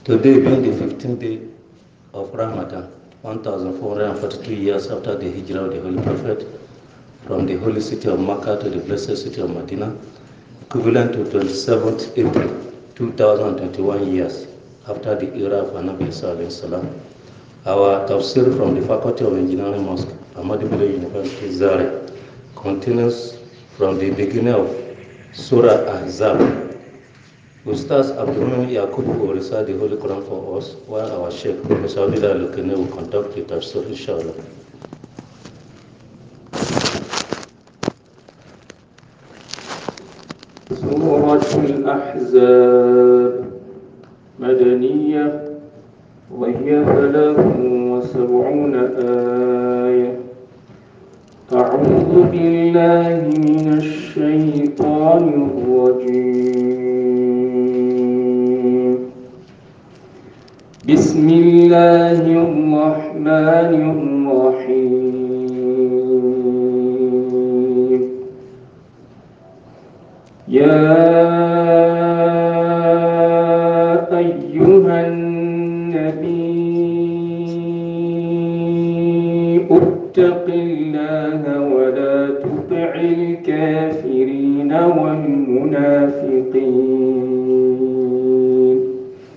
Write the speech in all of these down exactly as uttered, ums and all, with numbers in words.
Today being the fifteenth day of Ramadan, one thousand four hundred forty-two years after the Hijrah of the Holy Prophet from the holy city of Makkah to the blessed city of Medina, equivalent to twenty-seventh April two thousand twenty-one years after the era of Anabi Sallallahu Salam. Our tafsir from the Faculty of Engineering Mosque, Ahmadu Bello University, Zaria, continues from the beginning of Surah Ahzab. Ustaz Abdulmumin Yakubu will recite the Holy Quran for us, while our Sheikh, Professor Abdullah Lukene, will conduct the tafsir, inshallah. سورة الأحزاب مدنية وهي ثلاث وسبعون آية. أعوذ بالله من الشيطان الرجيم. بسم الله الرحمن الرحيم. يا أيها النبي اتق الله ولا تطع الكافرين والمنافقين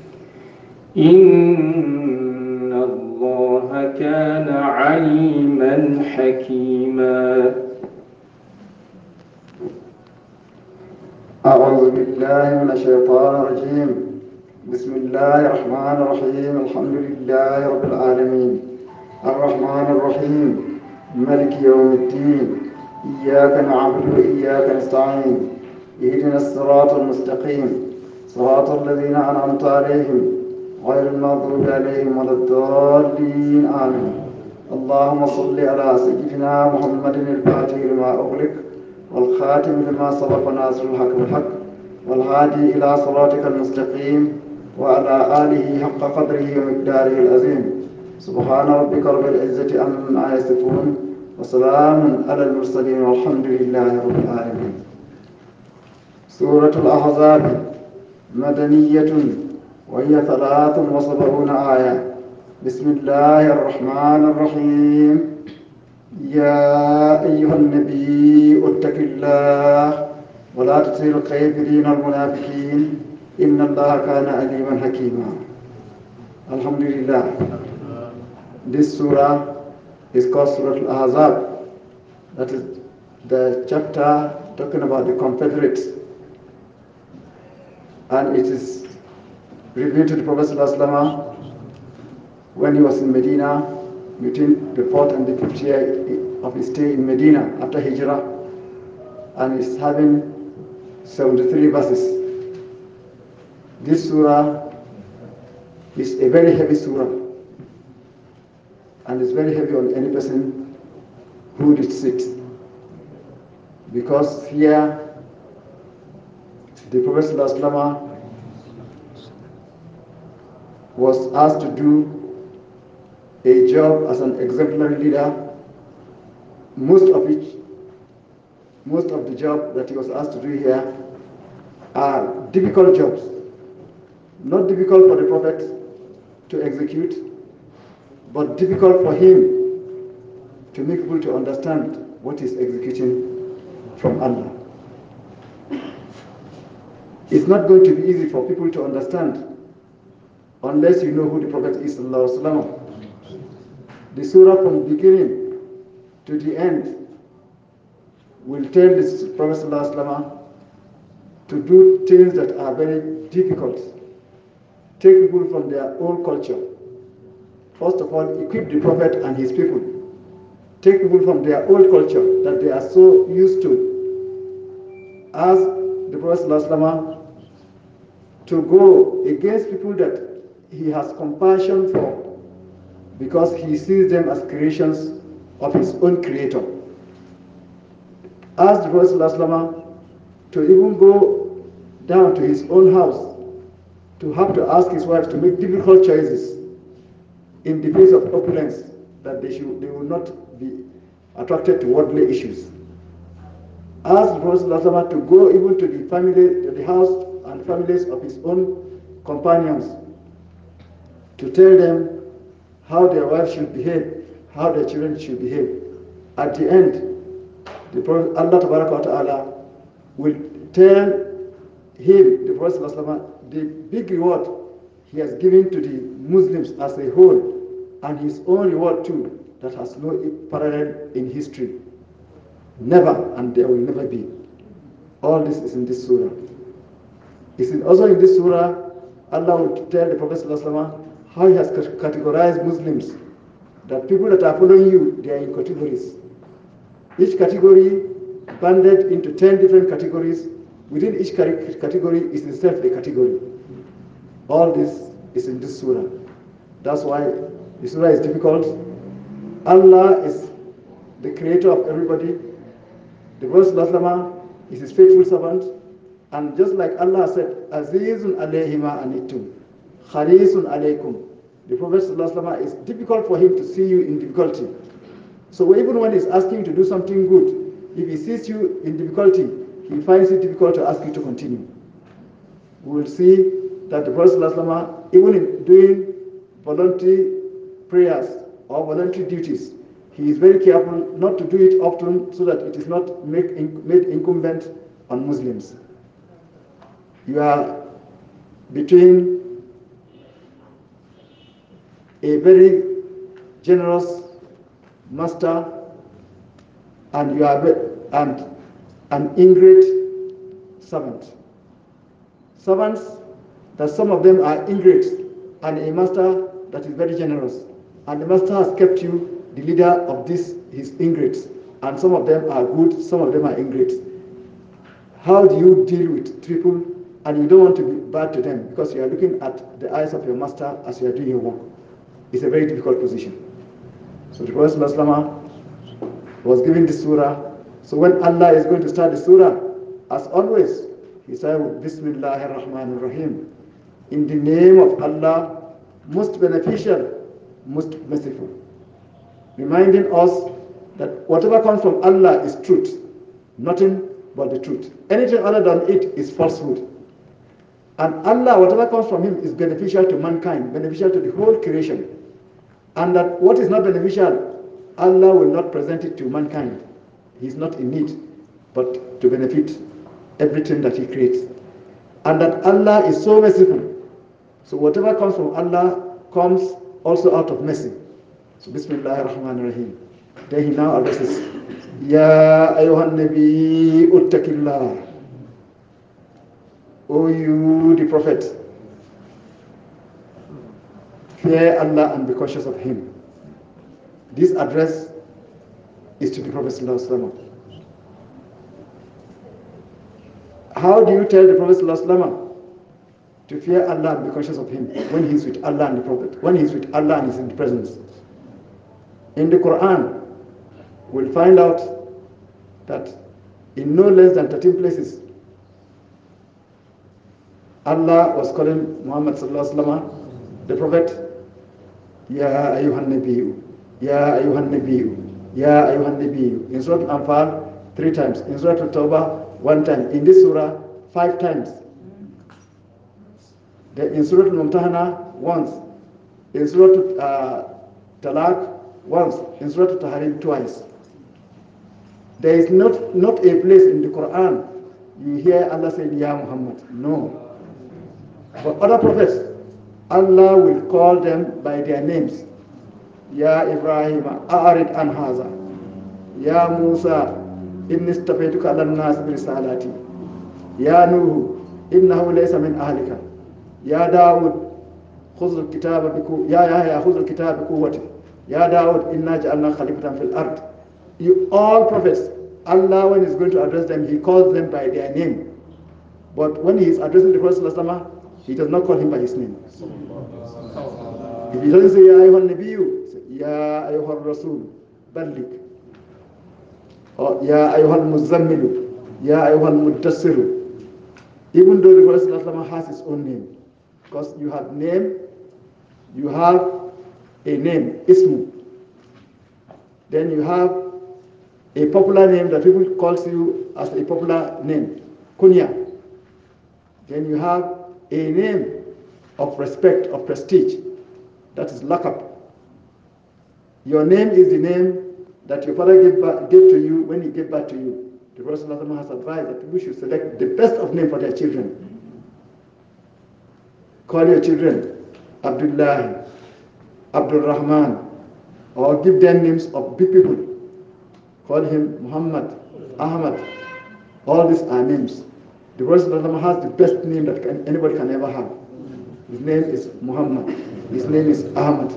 إن الله كان عليما حكيما. أعوذ بالله من الشيطان الرجيم. بسم الله الرحمن الرحيم. الحمد لله رب العالمين الرحمن الرحيم مالك يوم الدين. إياك نعبد وإياك نستعين. اهدنا الصراط المستقيم صراط الذين أنعمت عليهم غير المغضوب عليهم ولا الضالين آمين. اللهم صل على سيدنا محمد الفاتح لما أغلق والخاتم لما سبق ناصر الحق بالحق والهادي إلى صراطك المستقيم وعلى آله حق قدره ومقداره العظيم. سبحان ربك رب العزة عما يصفون وسلام على المرسلين والحمد لله رب العالمين. سورة الأحزاب مدنية وهي ثلاث وسبعون آية. بسم الله الرحمن الرحيم. يا أيها النبي اتق الله ولا تطع الكافرين والمنافقين إن الله كان عليما حكيما. Alhamdulillah. This surah is called Surah Al-Ahzab. That is the chapter talking about the Confederates. And it is revealed to the Prophet ﷺ when he was in Medina between the fourth and the fifth year of his stay in Medina after Hijrah, and is having seventy-three verses. This surah is a very heavy surah, and is very heavy on any person who reads it, because here the Prophet ﷺ was asked to do a job as an exemplary leader. Most of it, most of the job that he was asked to do here are difficult jobs. Not difficult for the Prophet to execute, but difficult for him to make people to understand what he's executing from Allah. It's not going to be easy for people to understand unless you know who the Prophet is, sallallahu alaihi wasallam. The surah from the beginning to the end will tell the Prophet sallallahu alaihi wasallam to do things that are very difficult. Take people from their own culture. First of all, equip the Prophet and his people. Take people from their old culture that they are so used to. Ask the Prophet sallallahu alaihi wasallam to go against people that he has compassion for, because he sees them as creations of his own creator. Ask the Prophet ﷺ to even go down to his own house, to have to ask his wife to make difficult choices in the face of opulence, that they should they will not be attracted to worldly issues. Ask the Prophet ﷺ to go even to the family, to the house and families of his own companions, to tell them how their wives should behave, how their children should behave. At the end, the Prophet Allah Tabaraka wa Ta'ala will tell him, the Prophet ﷺ, the big reward he has given to the Muslims as a whole, and his own reward too, that has no parallel in history. Never, and there will never be. All this is in this surah. It's also in this surah, Allah will tell the Prophet ﷺ how he has categorized Muslims, that people that are following you, they are in categories. Each category banded into ten different categories. Within each category is itself a category. All this is in this surah. That's why the surah is difficult. Allah is the creator of everybody. The Prophet ﷺ is his faithful servant. And just like Allah said, Azizun alayhi ma anittum, Kharisun alaykum. The Prophet ﷺ is difficult for him to see you in difficulty. So even when he's asking you to do something good, if he sees you in difficulty, he finds it difficult to ask you to continue. We will see that the Prophet ﷺ, even in doing voluntary prayers or voluntary duties, he is very careful not to do it often so that it is not make, made incumbent on Muslims. You are between a very generous master and you are and an ingrate servant. Servants, that some of them are ingrates, and a master that is very generous. And the master has kept you the leader of this, his ingrates. And some of them are good, some of them are ingrates. How do you deal with people, and you don't want to be bad to them because you are looking at the eyes of your master as you are doing your work? It's a very difficult position. So the Prophet ﷺ was given this surah. So when Allah is going to start the surah, as always, he said, Bismillahir Rahmanir Rahim. In the name of Allah, most beneficial, most merciful. Reminding us that whatever comes from Allah is truth, nothing but the truth. Anything other than it is falsehood. And Allah, whatever comes from him, is beneficial to mankind, beneficial to the whole creation. And that what is not beneficial, Allah will not present it to mankind. He is not in need, but to benefit everything that he creates. And that Allah is so merciful. So whatever comes from Allah comes also out of mercy. So Bismillahir Rahmanir Rahim. Then he now addresses, Ya ayyuhan nabi uttaqillah. O you, the Prophet, fear Allah and be cautious of him. This address is to the Prophet sallallahu alaihi wasallam. How do you tell the Prophet sallallahu alaihi wasallam to fear Allah and be conscious of him when he's with Allah and the Prophet, when he's with Allah and he's in the presence? In the Quran, we'll find out that in no less than thirteen places, Allah was calling Muhammad sallallahu alaihi wasallam, the Prophet, Ya ayyuhan nabiyyu, Ya ayyuhan nabiyyu, Ya ayyuhan nabiyyu. In Surah Al-Anfal, three times. In Surah Al-Tawbah, one time. In this surah, five times. Then in Surah Al-Mumtahana, once. In Surah uh, Talaq, once. In Surah Al-Tahrim, twice. There is not, not a place in the Quran you hear Allah saying, Ya Muhammad. No. But other prophets, Allah will call them by their names. Ya Ibrahim, a'arid an haza. Ya Musa, inni istafaytuka ala an-nas bi risalati. Ya Nuh, innahu laysa min ahlika. Ya Daud, khudh al-kitaba biku. Ya Yahya, khudh al-kitaba biquwwati. Ya Daud, inna ja'alna khalifatan fil ard. You all prophets, Allah, when he's going to address them, he calls them by their name. But when he is addressing the Prophet sallallahu alaihi wasallam, he does not call him by his name. If he doesn't say Ya ayyuhan nabiyyu, say Ya ayyuhan rasul, balligh. Or Ya ayyuhan muzammilu, Ya ayyuhan muddassiru. Even though the Prophet sallallahu alaihi wasallam has his own name, because you have name, you have a name, ismu. Then you have a popular name that people calls you as a popular name, kunya. Then you have a name of respect, of prestige. That is laqab. Your name is the name that your father gave, back, gave to you when he gave birth to you. The Prophet has advised that people should select the best of names for their children. Call your children Abdullah, Abdul Rahman, or give them names of big people. Call him Muhammad, Ahmad. All these are names. The Prophet has the best name that can, anybody can ever have. His name is Muhammad. His name is Ahmad.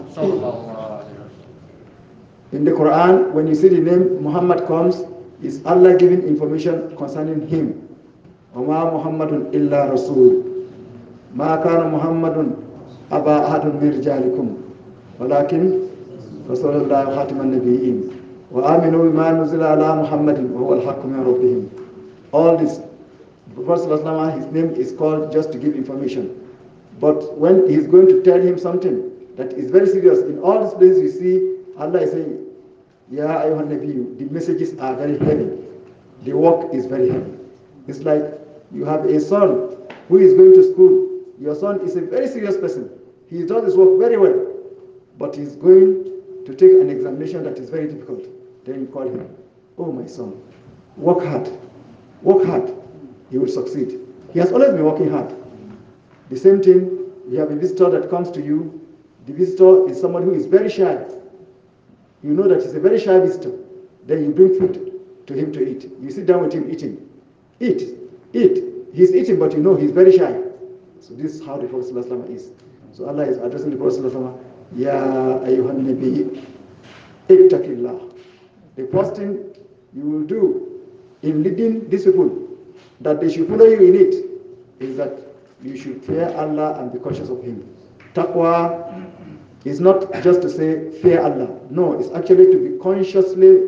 In the Quran, when you see the name Muhammad comes, is Allah giving information concerning him. وَمَا مُحَمَّدٌ إِلَّا رَسُولٌ مَا كَانَ مُحَمَّدٌ أَبَا أَحَدٌ مِنْ رِجَالِكُمْ وَلَكِنْ رَسُولَ اللَّهِ وَخَاتَمَ النَّبِيِّينَ وَآمِنُوا بِمَا نُزِلَ عَلَى مُحَمَّدٍ وَهُوَ الْحَقُّ مِنْ رَبِّهِمْ. All this, the Prophet, his name is called just to give information. But when he's going to tell him something that is very serious, in all these places you see, Allah is saying, Ya ayyuhan nabiyyu, the messages are very heavy. The work is very heavy. It's like you have a son who is going to school. Your son is a very serious person. He does his work very well, but he's going to take an examination that is very difficult. Then you call him, oh my son, work hard. Work hard. He will succeed. He has always been working hard. The same thing, you have a visitor that comes to you. The visitor is someone who is very shy. You know that he's a very shy visitor. Then you bring food to him to eat. You sit down with him eating. Eat, eat. He's eating, but you know he's very shy. So this is how the Prophet is. So Allah is addressing the Prophet, Ya ayyuhan nabi, ittaqillah. The first thing you will do in leading these people, that they should follow you in it, is that you should fear Allah and be conscious of Him. Taqwa is not just to say fear Allah. No, it's actually to be consciously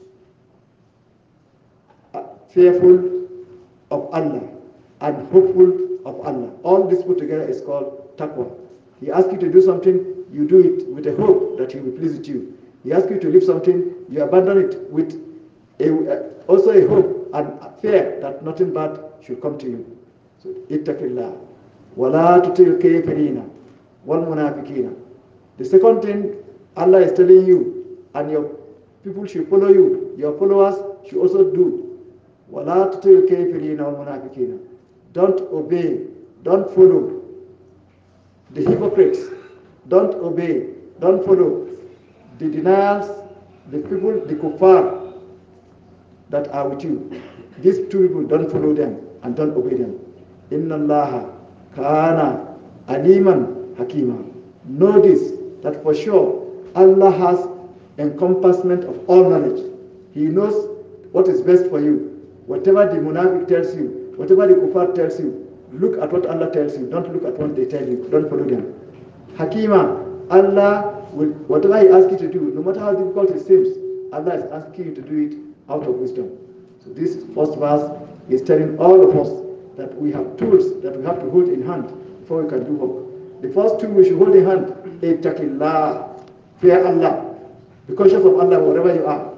fearful of Allah and hopeful of Allah. All this put together is called taqwa. He asks you to do something, you do it with a hope that He will please with you. He asks you to leave something, you abandon it with a, also a hope and a fear that nothing bad should come to you. So, ittaqillah. Wala tutil kafirina wal munafiqina. The second thing Allah is telling you, and your people should follow you, your followers should also do. Wala tutil kafirina wal munafiqina. Don't obey, don't follow the hypocrites. Don't obey, don't follow the deniers, the people, the kuffar that are with you. These two people, don't follow them and don't obey them. Inna Allaha kana aliman hakima. Know this, that for sure Allah has encompassment of all knowledge. He knows what is best for you. Whatever the munafiq tells you, whatever the kuffar tells you, look at what Allah tells you. Don't look at what they tell you. Don't follow them. Hakima, Allah will, whatever He asks you to do, no matter how difficult it seems, Allah is asking you to do it out of wisdom. So this first verse is telling all of us that we have tools that we have to hold in hand before we can do work. The first tool we should hold in hand is ittaqillah, fear Allah. Be conscious of Allah wherever you are.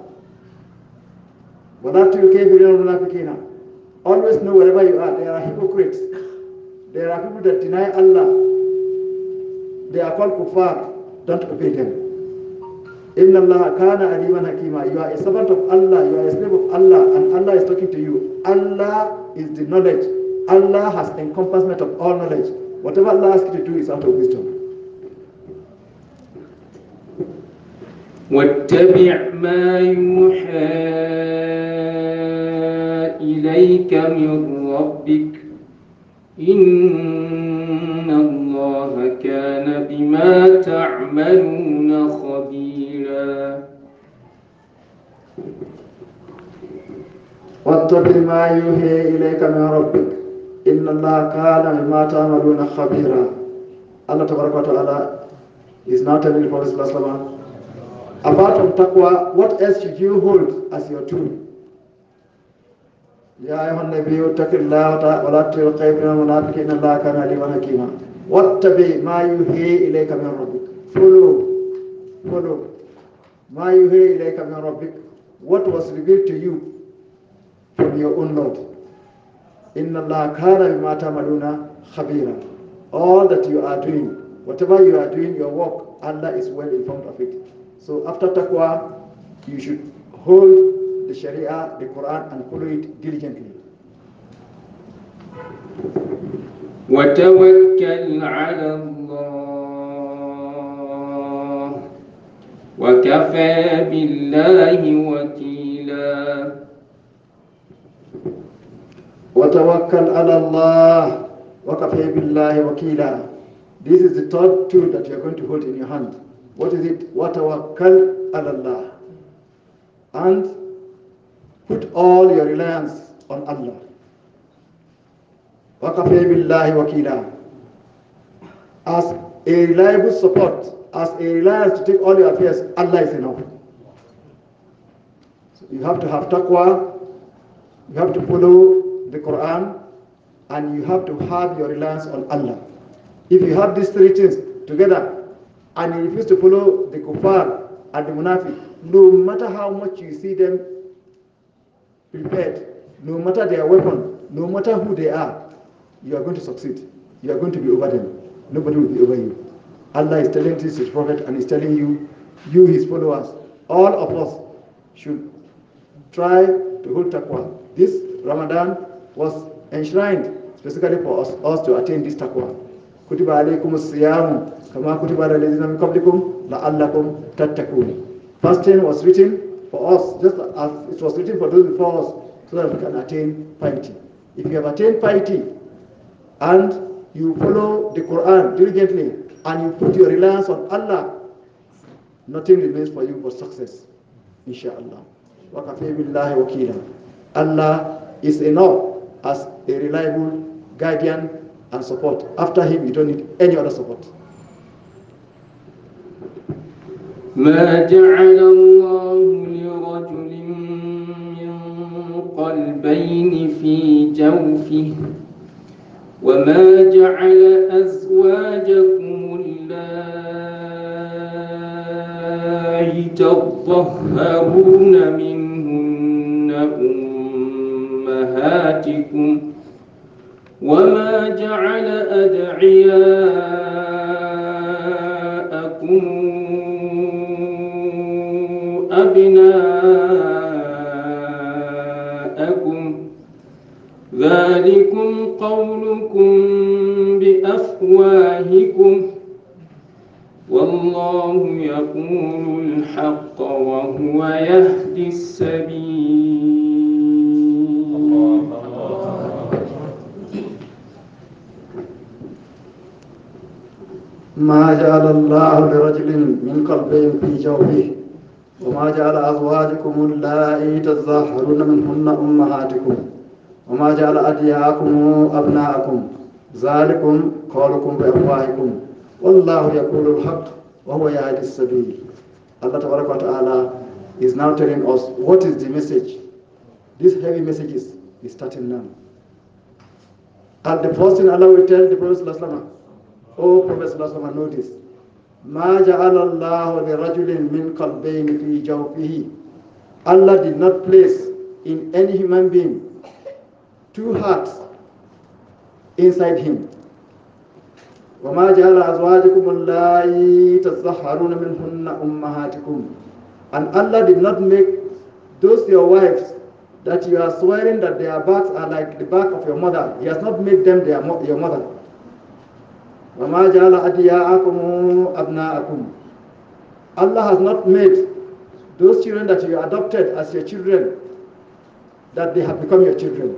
Always know wherever you are, there are hypocrites. There are people that deny Allah. They are called kuffar. Don't obey them. Inna Allah kana aliman hakima. You are a servant of Allah, you are a slave of Allah, and Allah is talking to you. Allah is the knowledge. Allah has encompassment of all knowledge. Whatever Allah asks you to do is out of wisdom. واتبع ما يوحى إليك من ربك إن الله كان بما تعملون خبيرا. واتبع ما يوحى إليك من ربك إن الله كان بما تعملون خبيرا. Allah Tabaraka wa Ta'ala is now telling the Prophet Sallallahu Alaihi Wasallam, apart from taqwa, what else should you hold as your tool? Ya ayyuhan nabiyyu ittaqillaha wa la tuti'il kafirin wal munafiqin inna Allaha kana aliman hakima. Wattabi ma yuhi ilayka min rabbik. Follow, follow. Ma yuhi ilayka min rabbik. What was revealed to you from your own Lord. Inna Allaha kana bima ta'maluna khabira. All that you are doing, whatever you are doing, your work, Allah is well informed of it. So after taqwa, you should hold the Sharia, the Quran, and follow it diligently. وتوكل على الله وكفى بالله وكيلا. وتوكل على الله وكفى بالله وكيلا. This is the third tool that you are going to hold in your hand. What is it? وتوكل على الله. And put all your reliance on Allah. وَكَفَى بِاللَّهِ وَكِيلًا. As a reliable support, as a reliance to take all your affairs, Allah is enough. So you have to have taqwa, you have to follow the Quran, and you have to have your reliance on Allah. If you have these three things together, and you refuse to follow the kuffar and the munafiq, no matter how much you see them prepared, no matter their weapon, no matter who they are, you are going to succeed. You are going to be over them. Nobody will be over you. Allah is telling this to his prophet, and is telling you, you his followers, all of us should try to hold taqwa. This Ramadan was enshrined specifically for us, us to attain this taqwa. Kutiba alaykum as-siyam kama kutiba ala alladhina min qablikum la'allakum tattaqun. Fasting was written for us, just as it was written for those before us, so that we can attain piety. If you have attained piety, and you follow the Quran diligently, and you put your reliance on Allah, nothing remains for you but success, inshallah. وَكَفَى بِاللَّهِ وَكِيلًا. Allah is enough as a reliable guardian and support. After him, you don't need any other support. ما جعل الله لرجل من قلبين في جوفه وما جعل أزواجكم اللائي تظهرون منهن أمهاتكم وما جعل أدعياءكم أبناءكم ذلكم قولكم بأفواهكم والله يقول الحق وهو يهدي السبيل. ما جعل الله لرجل من قلبين في جوفه وما جعل أزواجكم اللائي تظاهرون منهن أمهاتكم وما جعل أدعياءكم أبناءكم ذلكم قولكم بأفواهكم والله يقول الحق وهو يهدي السبيل. Allah Tabaraka wa Ta'ala is now telling us what is the message. This heavy message is, is starting now. And the first thing Allah will tell the Prophet Sallallahu Alaihi Wasallam, oh Prophet Sallallahu Alaihi Wasallam, know this. ما جعل الله لرجل من قلبين في جوفه. Allah did not place in any human being two hearts inside him. وما جعل أزواجكم اللائي تظهرون منهن أمهاتكم. And Allah did not make those your wives that you are swearing that their backs are like the back of your mother. He has not made them their mo your mother. وما جعل أدعياءكم أبناءكم. Allah has not made those children that you adopted as your children that they have become your children.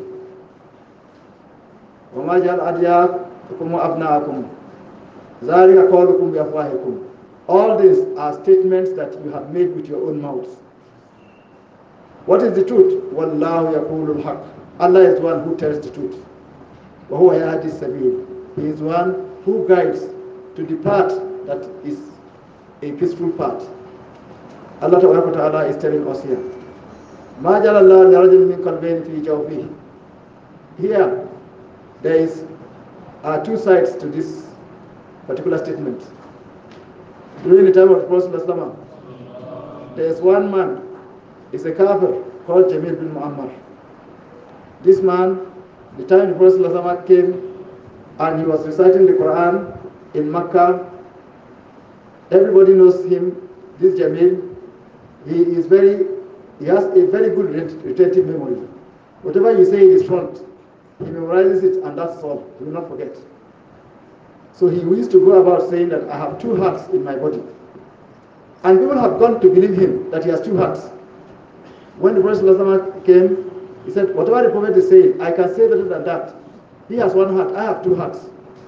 وما جعل أدعياءكم أبناءكم ذلك قولكم بأفواهكم. All these are statements that you have made with your own mouths. What is the truth? وَاللَّهُ يَقُولُ الْحَقِّ. Allah is one who tells the truth. وَهُوَ يَهْدِي السَّبِيلَ. He is one who guides to the path that is a peaceful path. Allah Ta'ala is telling us here. مَا جَعَلَ اللَّهُ لِرَجُلٍ مِّن قَلْبَيْنِ فِي جَوْفِهِ. Here, there is are two sides to this particular statement. During the time of the Prophet ﷺ, there is one man, is a kafir called Jamil bin Muammar. This man, the time the Prophet ﷺ came and he was reciting the Quran in Mecca, Everybody knows him, this Jamil. He is very, he has a very good retentive memory. Whatever you say in his front, he memorizes it and that's all. He will not forget. So he used to go about saying that I have two hearts in my body. And people have gone to believe him that he has two hearts. When the Prophet came, he said, whatever the Prophet is saying, I can say better than that. He has one heart, I have two hearts.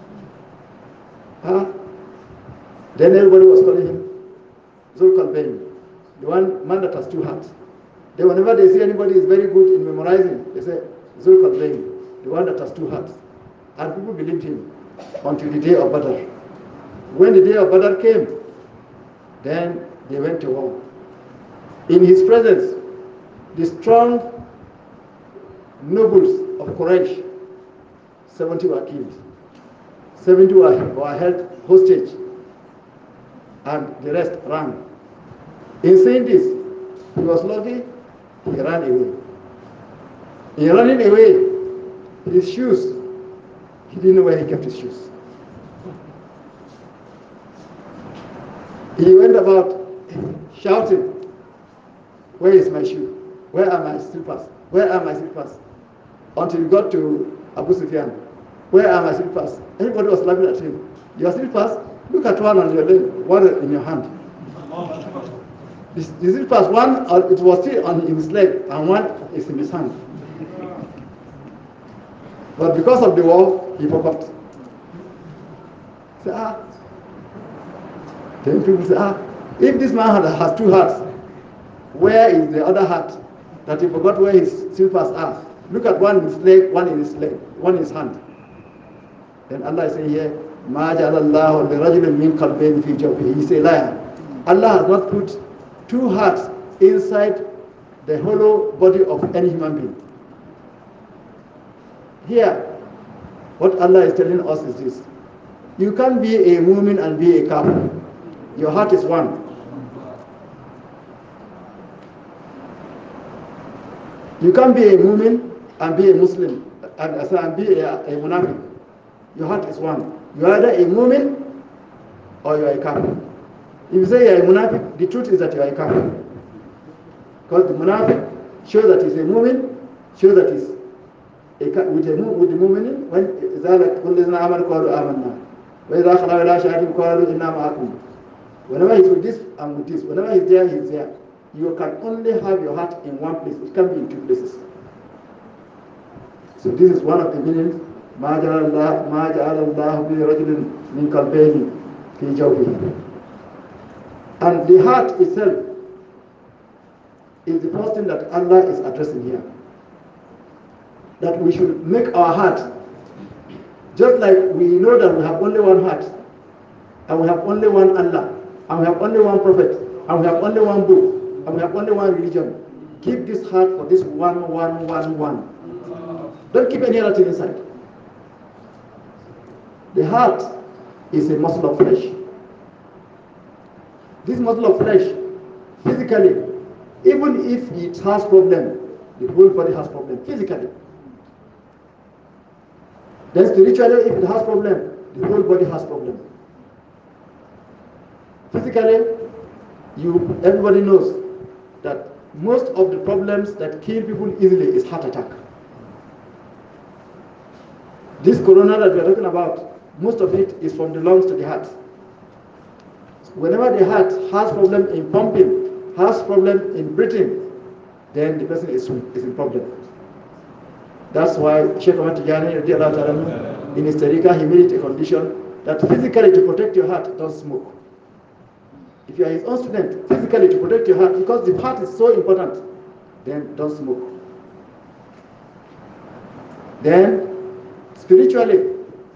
Huh? Then everybody was calling him Zulkarnain, the one man that has two hearts. Then whenever they see anybody is very good in memorizing, they say Zulkarnain, the one that has two hearts. And people believed him until the day of Badr. When the day of Badr came, then they went to war. In his presence, the strong nobles of Quraysh, seventy were killed. seventy were, were held hostage, and the rest ran. In saying this, he was lucky, he ran away. In running away, his shoes, he didn't know where he kept his shoes. He went about shouting, where is my shoe? Where are my slippers? Where are my slippers? Until he got to Abu Sufyan. Where are my slippers? Everybody was laughing at him. Your slippers? Look at one on your leg, one in your hand. The, the slippers, one, uh, it was still on his leg, and one is in his hand. But because of the war, he forgot. Say, ah. Then people say, ah, if this man has two hearts, where is the other heart that he forgot where his slippers are? Look at one in his leg, one in his leg, one in his hand. Then Allah is saying here, مَا جَعَلَ اللَّهُ لِرَجُلٍ مِّن قَلْبَيْنِ فِي جَوْفِهِ. He is a liar. Allah has not put two hearts inside the hollow body of any human being. Here, what Allah is telling us is this. You can't be a mu'min and be a kafir. Your heart is one. You can't be a mu'min and be a Muslim and, and be a, a munafiq. Your heart is one. You are either a mu'min or you are a kafir. If you say you are a munafiq, the truth is that you are a kafir. Because the munafiq shows that he's a mu'min, shows that he's a, with, a, with the mu'min, when إِذَا كُلِّ ذِنَا آمَنُوا قَالُوا آمَنَّا وَإِذَا خَلَوْا إِلَىٰ شَيَاطِينِهِمْ قَالُوا إِنَّا مَعَكُمْ. Whenever he's with this and with this, whenever he's there, he's there. You can only have your heart in one place. It can't be in two places. So this is one of the meanings. مَا جَعَلَ اللَّهُ لِرَجُلٍ مِّن قَلْبَيْنِ فِي جَوْفِهِ. And the heart itself is the first thing that Allah is addressing here. That we should make our heart, just like we know that we have only one heart, and we have only one Allah, and we have only one prophet, and we have only one book, and we have only one religion. Keep this heart for this one, one, one, one. Don't keep any other thing inside. The heart is a muscle of flesh. This muscle of flesh, physically, even if it has problem, the whole body has problem, physically. Then spiritually, if it has problem, the whole body has problem. Physically, you everybody knows that most of the problems that kill people easily is heart attack. This corona that we are talking about, most of it is from the lungs to the heart. Whenever the heart has problem in pumping, has problem in breathing, then the person is, is in problem. That's why Sheikh Ahmad Tijani in his tariqah, he made it a condition that physically to protect your heart, don't smoke. If you are his own student, physically to protect your heart, because the heart is so important, then don't smoke. Then, spiritually,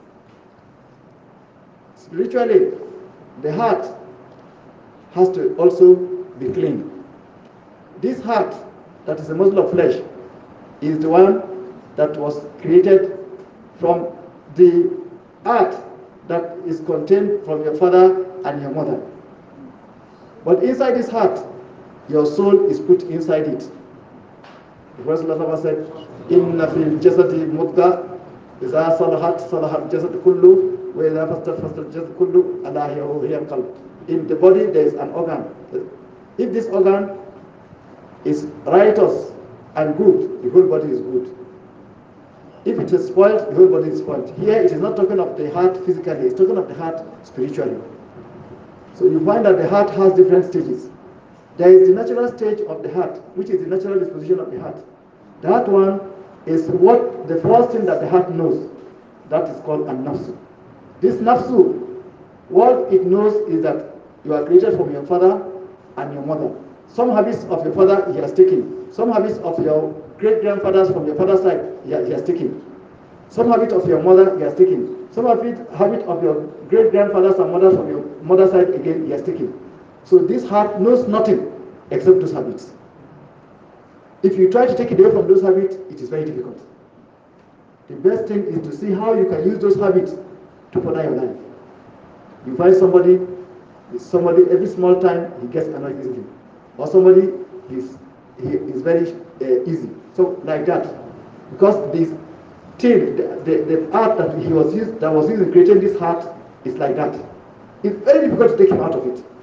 spiritually, the heart has to also be clean. This heart, that is a muscle of flesh, is the one that was created from the earth that is contained from your father and your mother. But inside this heart, your soul is put inside it. The Prophet said, "Inna fil jasadi mudga, إذا صلحت صلح الجسد كله وإذا فسدت فسد الجسد كله ألا هي qalb." in the body there is an organ. If this organ is righteous and good, the whole body is good. If it is spoiled, the whole body is spoiled. Here it is not talking of the heart physically, it's talking of the heart spiritually. So you find that the heart has different stages. There is the natural stage of the heart, which is the natural disposition of the heart. That one is what the first thing that the heart knows. That is called an nafsu. This nafsu, what it knows is that you are created from your father and your mother. Some habits of your father he has taken. Some habits of your great-grandfathers from your father's side he has taken. Some habit of your mother he has taken. Some habit, habit of your great-grandfathers and mothers from your mother's side again he has taken. So this heart knows nothing except those habits. If you try to take it away from those habits, it is very difficult. The best thing is to see how you can use those habits to further your life. You find somebody, somebody every small time he gets annoyed easily, or somebody is he is very uh, easy. So like that, because this thing, the, the, the art that he was used, that was used in creating this heart is like that. It's very difficult to take him out of it.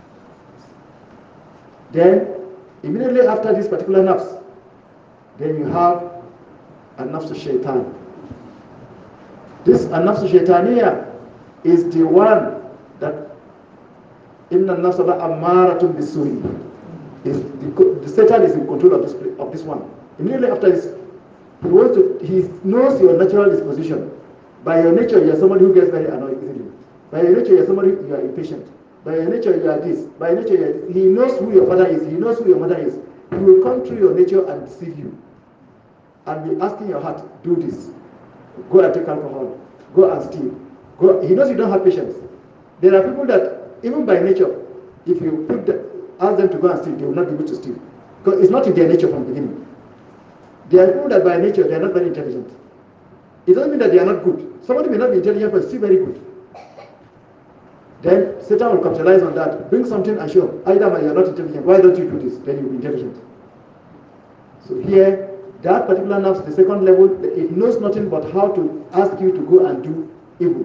Then immediately after this particular nafs, then you have a nafs shaitan. This an-nafs shaitaniya is the one that inna an-nafsa la'ammaratun bis-su'i. Is the, the Satan is in control of this of this one. Immediately after this, he wants to he knows your natural disposition. By your nature, you are somebody who gets very annoyed easily. By your nature, you are somebody you are impatient. By your nature, you are this. By your nature, you are, he knows who your father is. He knows who your mother is. He will come through your nature and deceive you, and be asking your heart, do this, go and take alcohol, go and steal. Go. He knows you don't have patience. There are people that even by nature, if you put the, ask them to go and steal, they will not be able to steal, because it's not in their nature from the beginning. There are people that by nature they are not very intelligent. It doesn't mean that they are not good. Somebody may not be intelligent but still very good. Then Satan will capitalize on that. Bring something and show, either you are not intelligent, why don't you do this? Then you will be intelligent. So here, that particular nafs, the second level, it knows nothing but how to ask you to go and do evil.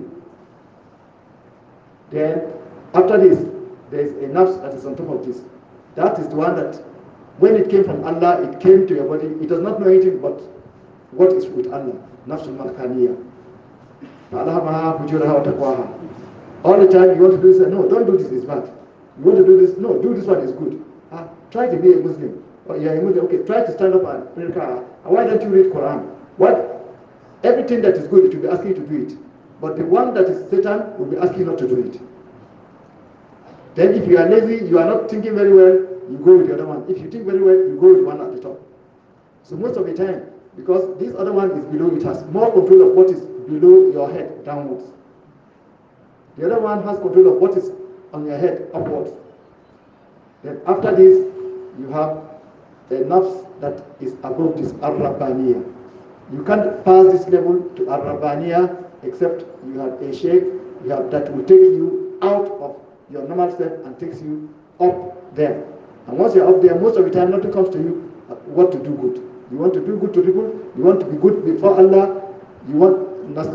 Then after this, there is a nafs that is on top of this. That is the one that when it came from Allah, it came to your body. It does not know anything but what is with Allah. Nafsul Malkaniya. All the time you want to do this, no, don't do this, it's bad. You want to do this, no, do this one is good. Ah, try to be a Muslim. Oh, you're a Muslim, okay, try to stand up and pray. Why don't you read Quran? What? Everything that is good, it will be asking you to do it. But the one that is Satan will be asking you not to do it. Then if you are lazy, you are not thinking very well, you go with the other one. If you think very well, you go with one at the top. So most of the time, because this other one is below, it has more control of what is below your head, downwards. The other one has control of what is on your head, upwards. Then after this, you have a nafs that is above this, Ar-Rabbaniya. You can't pass this level to Ar-Rabbaniya except you have a sheikh you have that will take you out of your normal self and takes you up there. And once you're up there, most of the time nothing comes to you uh, what to do good. You want to do good to people, you want to be good before Allah, you want all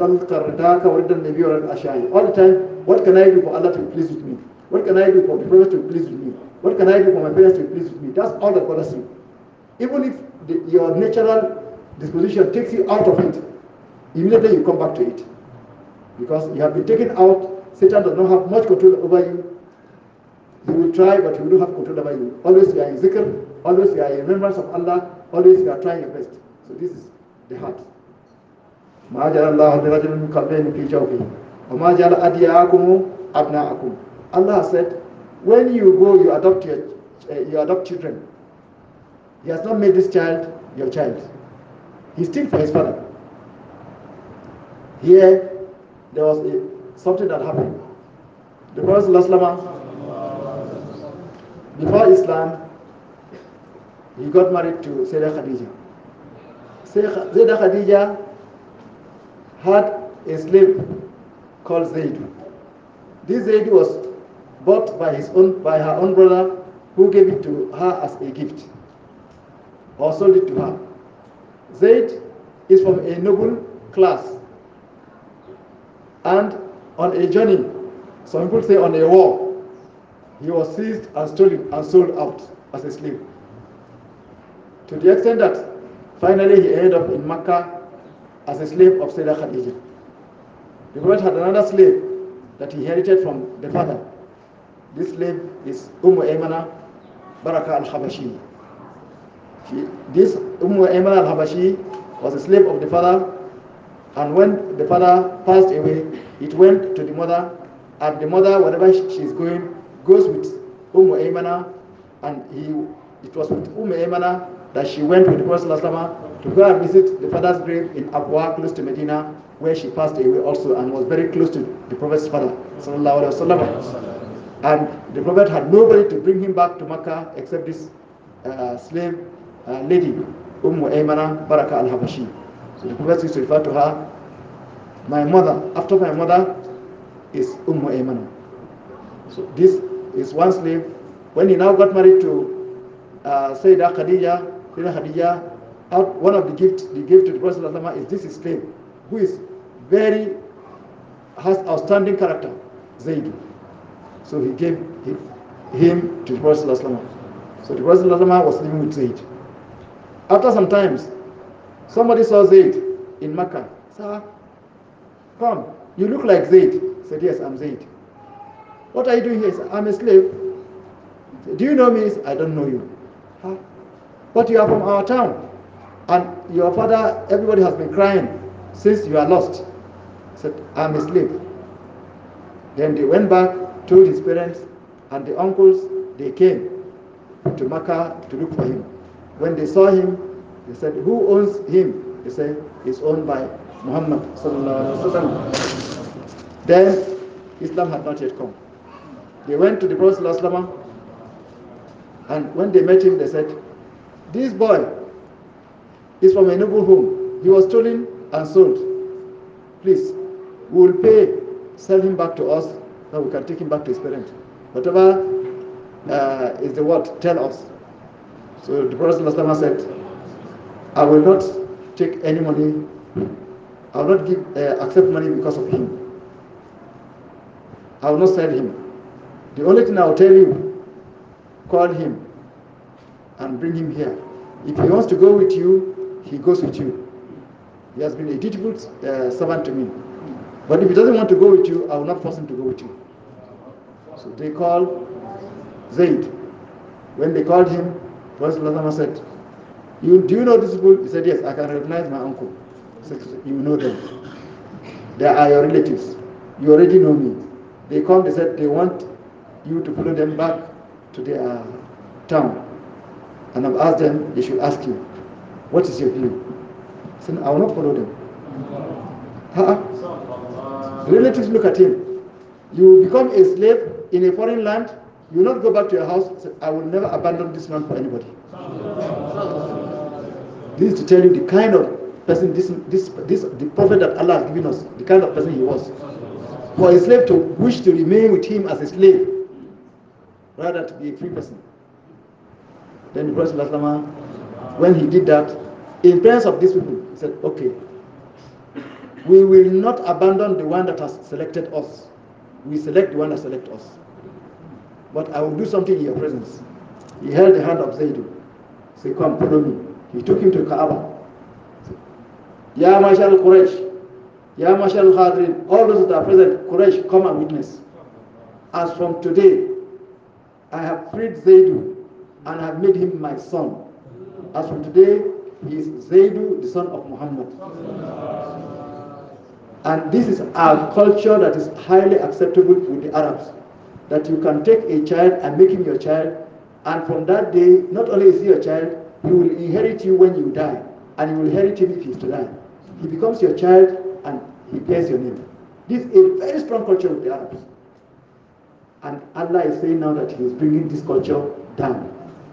the time, what can I do for Allah to be pleased with me? What can I do for the Prophet to be pleased with me? What can I do for my parents to be pleased with me? That's all that bothers you. Even if the, your natural disposition takes you out of it, immediately you come back to it. Because you have been taken out, Satan does not have much control over you. He will try, but he will not have control over you. Always you are in zikr, always you are in remembrance of Allah, always you are trying your best. So this is the heart. ما جعل الله لرجل من قلبين في جوفه وما جعل أدعياءكم أبناءكم. Allah said, when you go, you adopt your, uh, you adopt children. He has not made this child your child. He's still for his father. Here, there was a, something that happened. The Prophet before Islam, he got married to Sayyidah Khadija. Sayyidah Khadija had a slave called Zayd. This Zayd was bought by his own, by her own brother, who gave it to her as a gift, or sold it to her. Zayd is from a noble class, and on a journey, some people say on a war, he was seized and stolen and sold out as a slave. To the extent that finally he ended up in Mecca as a slave of Sayyidah Khadija. The Prophet had another slave that he inherited from the father. This slave is Umm Aymana Baraka al-Habashi. She, this Umm Aymana al-Habashi was a slave of the father, and when the father passed away, it went to the mother, and the mother, wherever she is going, goes with Umm Aymana, and he, it was with Umm Aymana that she went with the Prophet ﷺ to go and visit the father's grave in Abwa, close to Medina, where she passed away also, and was very close to the Prophet's father, sallallahu alaihi wasallam. And the Prophet had nobody to bring him back to Mecca except this uh, slave uh, lady, Umm Aymana Baraka al-Habashi. So the Prophet used to refer to her, my mother, after my mother is Umm Aymana. So this is one slave. When he now got married to uh, Sayyidah Khadija, Sayyidah Khadija, out, one of the gifts he gave to the Prophet is this slave, who is very, has outstanding character, Zayd. So he gave him to the Prophet. So the Prophet was living with Zayd. After some times, somebody saw Zayd in Mecca. Sir, come, you look like Zayd. He said, yes, I'm Zayd. What are you doing here? He said, I'm a slave. He said, do you know me? He said, I don't know you. Huh? But you are from our town. And your father, everybody has been crying since you are lost. He said, I'm a slave. Then they went back, told his parents and the uncles. They came to Mecca to look for him. When they saw him, they said, who owns him? They said, it's owned by Muhammad sallallahu alaihi wasallam. Then Islam had not yet come. They went to the Prophet sallallahu alaihi wasallam, and when they met him, they said, this boy is from a noble home. He was stolen and sold. Please, we will pay, sell him back to us, now we can take him back to his parents. Whatever uh, is the word, tell us. So the Prophet ﷺ said, I will not take any money, I will not give, uh, accept money because of him. I will not sell him. The only thing I will tell you, call him and bring him here. If he wants to go with you, he goes with you. He has been a dutiful uh, servant to me. But if he doesn't want to go with you, I will not force him to go with you. So they called Zayd. When they called him, Prophet ﷺ said, you, do you know these people? He said, yes, I can recognize my uncle. He said, you know them. They are your relatives. You already know me. They come, they said, they want you to follow them back to their town. And I've asked them, they should ask you, what is your view? He said, I will not follow them. Uh-uh. The relatives look at him. You become a slave in a foreign land, you will not go back to your house. Say, I will never abandon this man for anybody. This is to tell you the kind of person this this this the prophet that Allah has given us, the kind of person he was. For a slave to wish to remain with him as a slave, rather to be a free person. Then the Prophet ﷺ, when he did that, in presence of these people, he said, okay, we will not abandon the one that has selected us. We select the one that selects us. But I will do something in your presence. He held the hand of Zayd. Say, come, follow me. He took him to Kaaba. Ya Mashal Quraysh, Ya Mashal Khadrin, all those that are present, Quraysh, come and witness. As from today, I have freed Zayd and have made him my son. As from today, he is Zayd, the son of Muhammad. And this is a culture that is highly acceptable with the Arabs. That you can take a child and make him your child, and from that day, not only is he your child, he will inherit you when you die, and you will inherit him if he is to die. He becomes your child and he bears your name. This is a very strong culture with the Arabs. And Allah is saying now that he is bringing this culture down.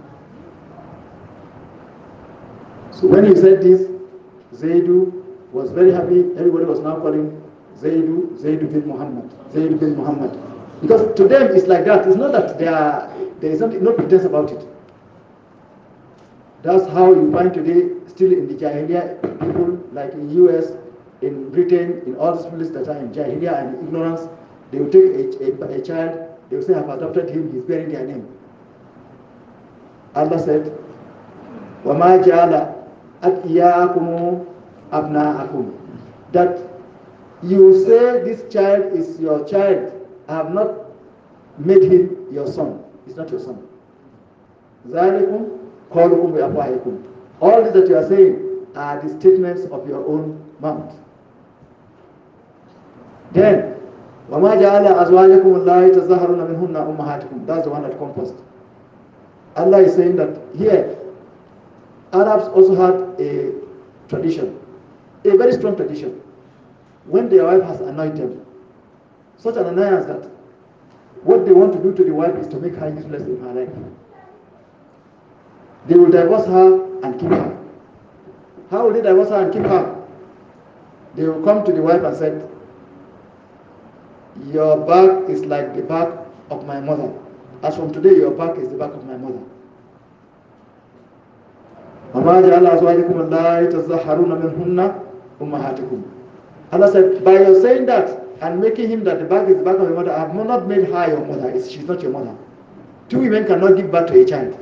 So when he said this, Zaidu was very happy. Everybody was now calling Zaidu, Zaidu bin Muhammad, Zaidu bin Muhammad. Because to them it's like that. It's not that they are, there is no pretense about it. That's how you find today, still in the Jahiliyyah, people like in U S, in Britain, in all these places that are in Jahiliyyah and ignorance, they will take a, a, a child, they they will say, I've adopted him, he's bearing their name. Allah said, وَمَا جَعَلَ أَدْيَاكُمُ أَبْنَاءَكُمْ. That you say this child is your child, I have not made him your son. He's not your son. ذَلِكُمْ قَوْلُكُمْ بِأَفْوَاهِكُمْ. All this that you are saying are the statements of your own mouth. Then, وَمَا جَعَلَ أَزْوَاجَكُمُ اللَّهِ تَظَهَرُونَ مِنْهُنَّ أُمَّهَاتِكُمْ. That's the one that comes first. Allah is saying that here, Arabs also had a tradition, a very strong tradition. When their wife has annoyed them, such an annoyance that what they want to do to the wife is to make her useless in her life. They will divorce her and keep her. How will they divorce her and keep her? They will come to the wife and say, your back is like the back of my mother. As from today, your back is the back of my mother. Allah said, by your saying that and making him that the back is the back of your mother, I have not made her your mother. She's not your mother. Two women cannot give birth to a child.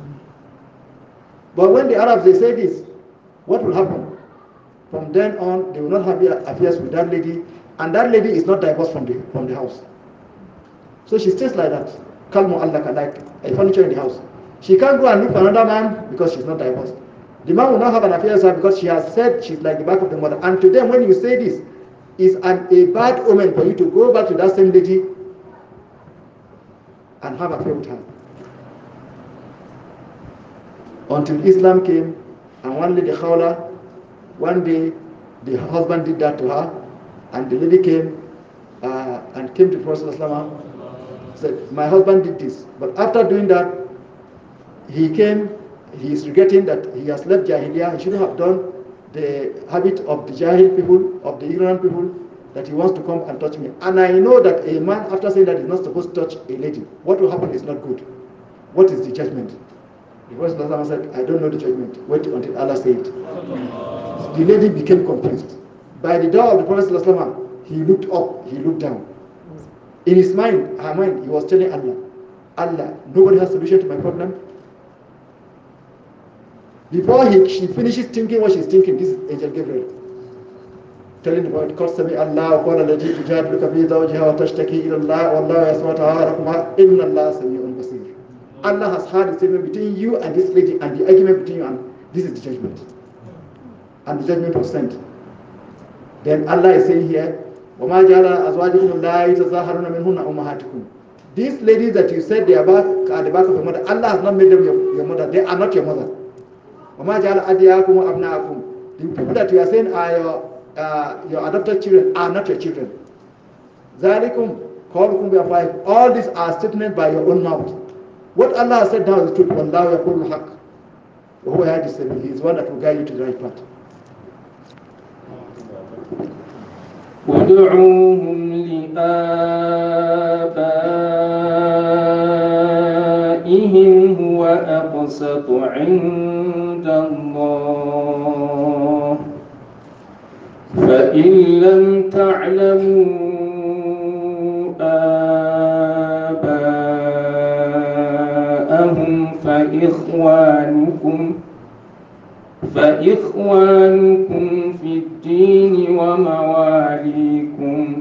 But when the Arabs, they say this, what will happen? From then on, they will not have affairs with that lady, and that lady is not divorced from the from the house. So she stays like that, kalmu allaka, like a furniture in the house. She can't go and look for another man because she's not divorced. The man will not have an affair with her because she has said she's like the back of the mother. And to them, when you say this, it's an, a bad omen for you to go back to that same lady and have an affair with her. Until Islam came, and one lady, Khawla, one day the husband did that to her, and the lady came uh, and came to the Prophet ﷺ, said, my husband did this. But after doing that, he came, he is regretting that he has left Jahiliyyah. He shouldn't have done the habit of the Jahil people, of the ignorant people, that he wants to come and touch me. And I know that a man, after saying that, is not supposed to touch a lady. What will happen is not good. What is the judgment? The Prophet ﷺ said, I don't know the judgment. Wait until Allah said it. The lady became confused. By the door of the Prophet ﷺ, he looked up, he looked down. In his mind, her mind, he was telling Allah, Allah, nobody has solution to my problem. Before he, she finishes thinking what she's thinking, this is Angel Gabriel telling the Prophet, قَدْ سَمِعَ اللَّهُ قَوْلَ الَّتِي تُجَادِلُكَ فِي زَوْجِهَا وَتَشْتَكِي إِلَى اللَّهِ وَاللَّهُ يَسْمَعُ تَحَاوُرَكُمَا إِنَّ اللَّهَ سَمِيعٌ بَصِيرٌ. Allah has heard the statement between you and this lady, and the argument between you, and this is the judgment. And the judgment was sent. Then Allah is saying here, وَمَا جَعَلَ أَزْوَاجِكُمُ اللَّائِي تَظَاهَرُونَ مِنْهُنَّ أُمَّهَاتِكُمْ. These ladies that you said they are back at the back of your mother, Allah has not made them your, your mother. They are not your mother. وَمَا جَعَلَ أَدْيَاكُمُ أَبْنَاءَكُمْ. The people that you are saying are your, uh, your adopted children are not your children. ذَلِكُمْ قَوْلُكُمْ بِأَفْوَاهِكُمْ. All these are statements by your own mouth. What Allah has said now is the truth. وَاللَّهُ يَقُولُ الْحَقِّ وَهُوَ يَهْدِي السَّبِيلَ. He is one that will guide you to the right path. وَادْعُوهُمْ لِآبَائِهِمْ هُوَ أَقْسَطُ عِندَ اللَّهِ فَإِن لَّمْ تَعْلَمُوا آبَاءَهُمْ فَإِخْوَانُكُمْ فإخوانكم في الدين ومواليكم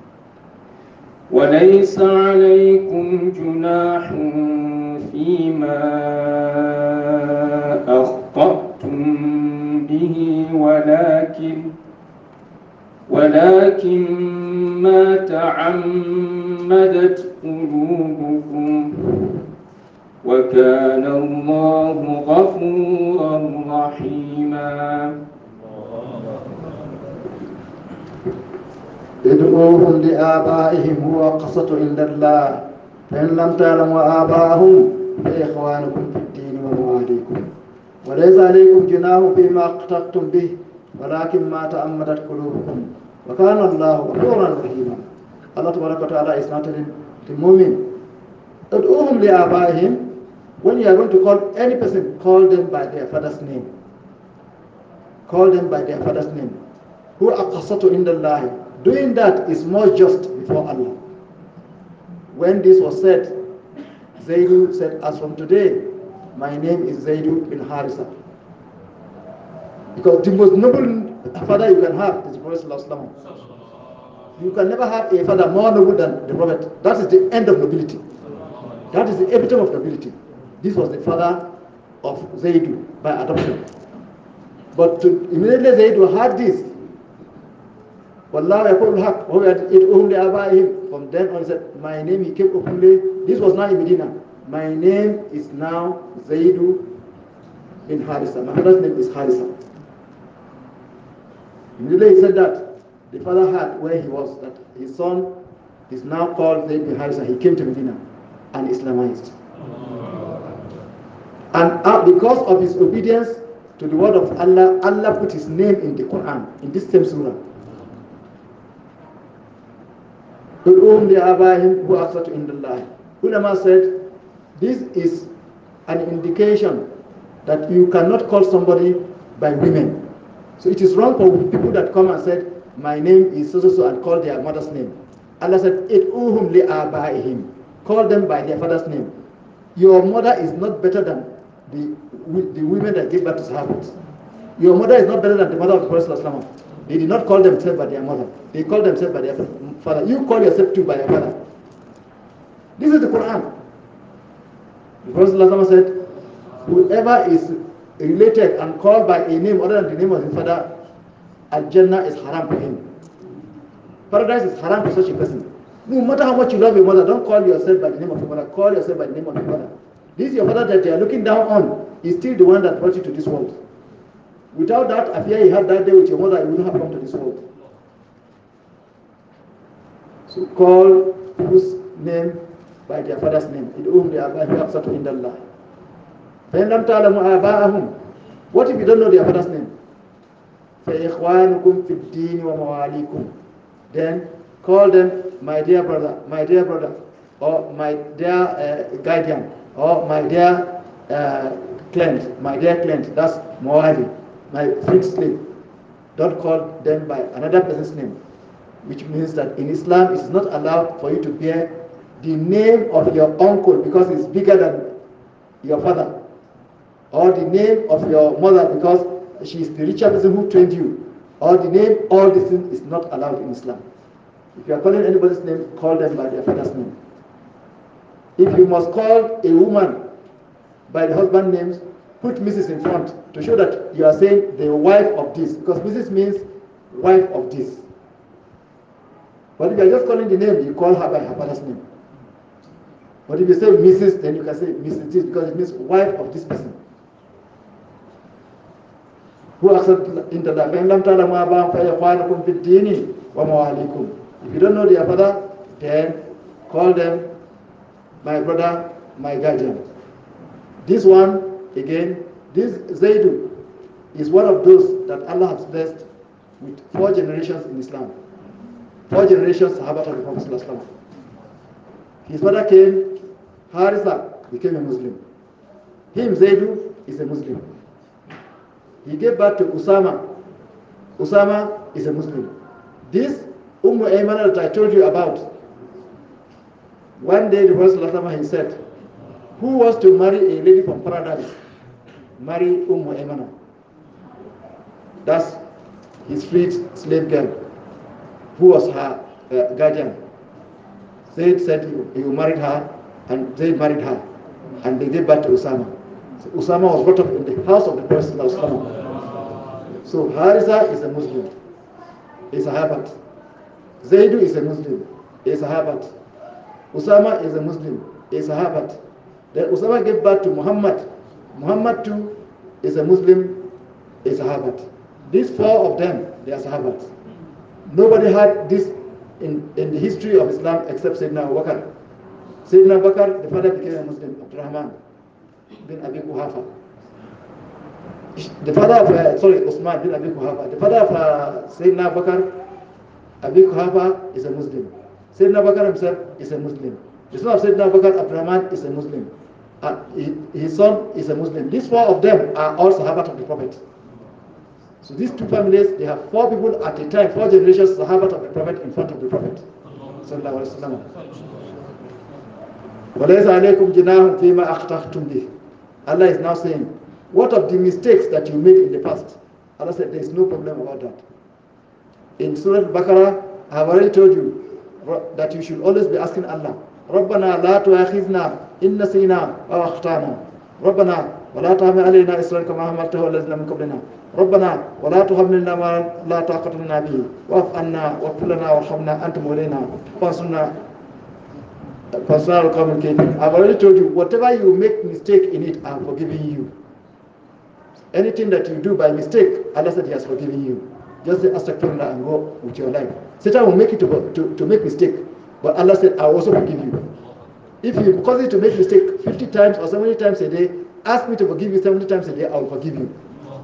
وليس عليكم جناح فيما أخطأتم به ولكن ولكن ما تعمدت قلوبكم وكان الله غفورا رحيما. ادعوهم لآبائهم هو أقسط عند الله فإن لم تعلموا آباءهم فإخوانكم في الدين ومواليكم وليس عليكم جناح فيما أخطأتم به ولكن ما تعمدت قلوبكم وكان الله غفورا رحيما. Allah Tabaraka wa Ta'ala is not telling the mu'min, ادعوهم لآبائهم. When you are going to call any person, call them by their father's name. Call them by their father's name. Who aqsatu indallahi. Doing that is more just before Allah. when this was said, Zaidu said, as from today, my name is Zaidu bin Harisa. Because the most noble father you can have is the Prophet ﷺ. You can never have a father more noble than the Prophet. That is the end of nobility. That is the epitome of nobility. This was the father of Zaidu by adoption. But to, immediately Zaidu had this. Wallahu yaqul haq wa yad'uhum li abaihim. From then on he said, my name, he came openly. This was now in Medina. My name is now Zaidu bin Harisa. My father's name is Harisa. Immediately he said that, the father had where he was, that his son is now called Zaid bin Harisa. He came to Medina and Islamized. And uh, because of his obedience to the word of Allah, Allah put his name in the Quran, in this same surah. Ulama said, this is an indication that you cannot call somebody by women. So it is wrong for people that come and said, my name is so so so, and call their mother's name. Allah said, "Id'uhum li abaihim." Call them by their father's name. Your mother is not better than the, the women that gave birth to Sahabas. Your mother is not better than the mother of the Prophet ﷺ. They did not call themselves by their mother. They called themselves by their father. You call yourself too by your father. This is the Quran. The Prophet ﷺ said, whoever is related and called by a name other than the name of his father, Al-Jannah is haram for him. Paradise is haram for such a person. No matter how much you love your mother, don't call yourself by the name of your mother. Call yourself by the name of your father. This your father that you are looking down on is still the one that brought you to this world. Without that affair you had that day with your mother, you wouldn't have come to this world. So call whose name by their father's name. Id'uhum li abaihim aqsatu indallah. Fa in lam ta'lamu aba'ahum. What if you don't know their father's name? Fa ikhwanukum fid din wa mawalikum. Then call them my dear brother, my dear brother, or my dear uh, guardian, or my dear uh, client, my dear client. That's mawali, my freed slave. Don't call them by another person's name, which means that in Islam it is not allowed for you to bear the name of your uncle because it's bigger than your father, or the name of your mother because she is the richer person who trained you, or the name, all these things is not allowed in Islam. If you are calling anybody's name, call them by their father's name. If you must call a woman by the husband names, put Missus in front to show that you are saying the wife of this, because Missus means wife of this. But if you are just calling the name, you call her by her father's name. But if you say Missus, then you can say Missus this because it means wife of this person. Who accept into that? If you don't know their father, then call them my brother, my guardian. This one, again, this Zaidu is one of those that Allah has blessed with four generations in Islam. Four generations Sahaba of the Prophet. His father came, Harisa became a Muslim. Him, Zaidu, is a Muslim. He gave birth to Usama. Usama is a Muslim. This Umm Ayman that I told you about, one day the Prophet he said, who wants to marry a lady from paradise? Marry Umm Ayman. That's his freed slave girl, who was her uh, guardian. Zayd said he, he married her, and Zayd married her, and they gave birth to Usama. So Usama was brought up in the house of the Prophet. So Harisa is a Muslim, is a Sahabat. Zaidu is a Muslim, is a Sahabat. Usama is a Muslim, is a Sahabat. Then Usama gave birth to Muhammad. Muhammad too is a Muslim, is a Sahabat. These four of them, they are Sahabats. Nobody had this in, in the history of Islam except Sayyidina Abu Bakr. Sayyidina Abu Bakr, the father became a Muslim, Abdurrahman bin Abi Quhafa. The father of, uh, sorry, Usman bin Abi Quhafa. The father of uh, Sayyidina Abu Bakr, Abi Quhafa, is a Muslim. Sayyidina Abu Bakr himself is a Muslim. The son of Sayyidina Abu Bakr, Abdurrahman, is a Muslim. Uh, he, his son is a Muslim. These four of them are all Sahabat of the Prophet. So these two families, they have four people at a time, four generations Sahabat of the Prophet in front of the Prophet. وَلَيْسَ عَلَيْكُمْ جُنَاحٌ فِيمَا أَخْطَأْتُمْ بِهِ. Allah is now saying, what of the mistakes that you made in the past? Allah said, there is no problem about that. In Surah Al-Baqarah, I have already told you that you should always be asking Allah, رَبَّنَا لَا تُؤَاخِذْنَا إِن نَّسِينَا أَوْ أَخْطَأْنَا رَبَّنَا وَلَا تَحْمِلْ عَلَيْنَا إِصْرًا كَمَا حَمَلْتَهُ عَلَى الَّذِينَ مِن قَبْلِنَا رَبَّنَا وَلَا تُحَمِّلْنَا مَا لَا طَاقَةَ لَنَا بِهِ وَاعْفُ عَنَّا وَاغْفِرْ لَنَا وَارْحَمْنَا أَنْتَ مَوْلَانَا فَانصُرْنَا فَانصُرْنَا عَلَى الْقَوْمِ الْكَافِرِينَ. I've already told you, whatever you make mistake in it, I'm forgiving you. Anything that you do by mistake, Allah said He has forgiven you. Just say astaghfirullah and go with your life. Satan will make you to, to, to make mistake, but Allah said, I will also forgive you. If you cause it to make mistake fifty times or seventy times a day, ask me to forgive you seventy times a day, I will forgive you.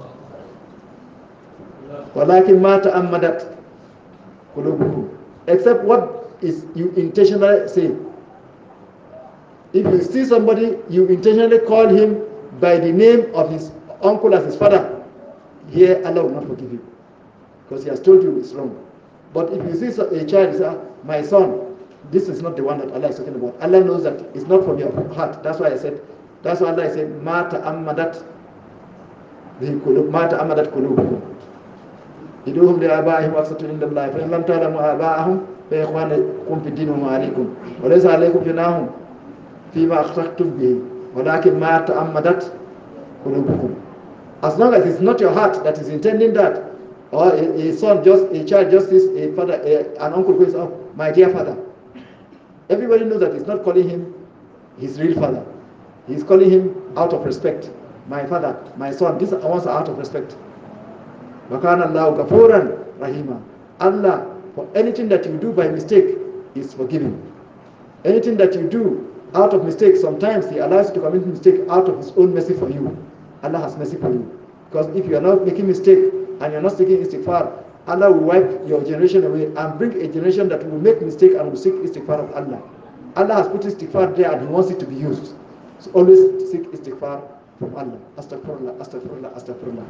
وَلَكِنْ مَا تَأَمَّدَتْ قُلُوبُكُمْ. Except what is you intentionally say. If you see somebody, you intentionally call him by the name of his uncle as his father, here Allah will not forgive you, because He has told you it's wrong. But if you see a child, you say, my son, this is not the one that Allah is talking about. Allah knows that it's not from your heart. That's why I said, that's why Allah said, مَا تَأَمَّدَتْ مَا تَأَمَّدَتْ قُلُوبُكُمْ إِدُوهُمْ لِآبَائِهِمْ وَأَقْسَطُوا عِندَ اللَّهِ فَإِنْ لَمْ تَعْلَمُوا آبَاءَهُمْ فَإِخْوَانُكُمْ فِي الدِّينِ وَمَوَالِيكُمْ وَلَيْسَ عَلَيْكُمْ جُنَاحٌ فِيمَا أَخْطَأْتُمْ بِهِ وَلَكِنْ مَا تَأَمَّدَتْ قُلُوبُكُمْ. As long as it's not your heart that is intending that, or a, a son, just a child, just sees a father, a, an uncle who is, oh, my dear father. Everybody knows that he's not calling him his real father. He's calling him out of respect. My father, my son, these ones are out of respect. وَكَانَ اللَّهُ غَفُورًا رَحِيمًا. Allah, for anything that you do by mistake, is forgiving. Anything that you do out of mistake, sometimes He allows you to commit mistake out of His own mercy for you. Allah has mercy for you. Because if you are not making mistake and you are not seeking istighfar, Allah will wipe your generation away and bring a generation that will make mistake and will seek istighfar of Allah. Allah has put istighfar there and He wants it to be used. So always seek istighfar from Allah. Astaghfirullah, astaghfirullah, astaghfirullah.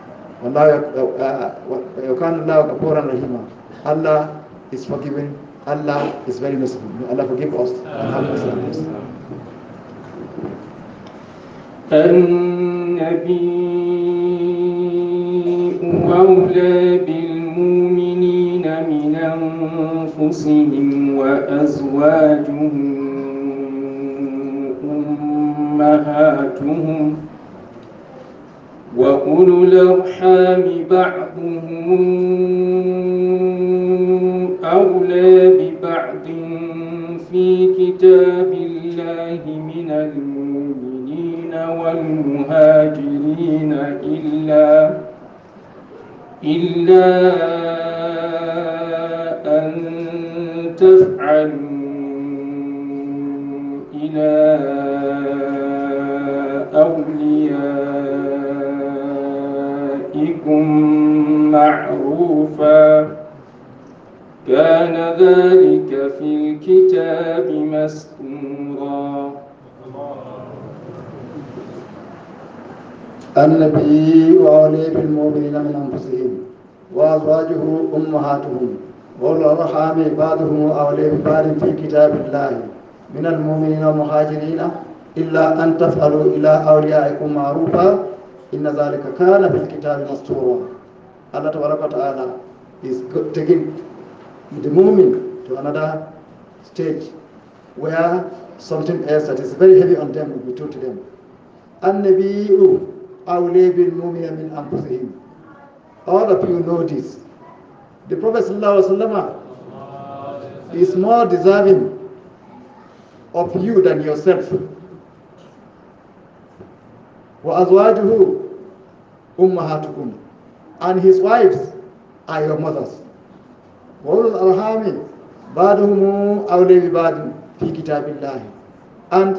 Allah is forgiving. Allah is very merciful. May Allah forgive us and have mercy on us. النبي أولى بالمؤمنين من أنفسهم وأزواجه أمهاتهم وأولو الأرحام بعضهم أولى ببعض في كتاب الله من المؤمنين والمهاجرين إلا إلا أن تفعلوا إلى أوليائكم معروفا كان ذلك في الكتاب مسطورا. النبي أولى بالمؤمنين من أنفسهم وأزواجه أمهاتهم وأولو الأرحام بعضهم أولى ببعض في كتاب الله من المؤمنين والمهاجرين إلا أن تفعلوا إلى أوليائكم معروفا إن ذلك كان في الكتاب مسطورا. Allah Ta'ala is taking the mu'min to another stage where something else that is very heavy on them will be told to them. An-Nabiyyu awla bil mu'minina min anfusihim. All of you know this. The Prophet Sallallahu Alaihi Wasallam is more deserving of you than yourself. Wa azwajuhu ummahatukum. And his wives are your mothers. وَأُولُو الْأَرْحَامِ بَعْضُهُمْ أَوْلَىٰ بِبَعْضٍ فِي كِتَابِ اللَّهِ. And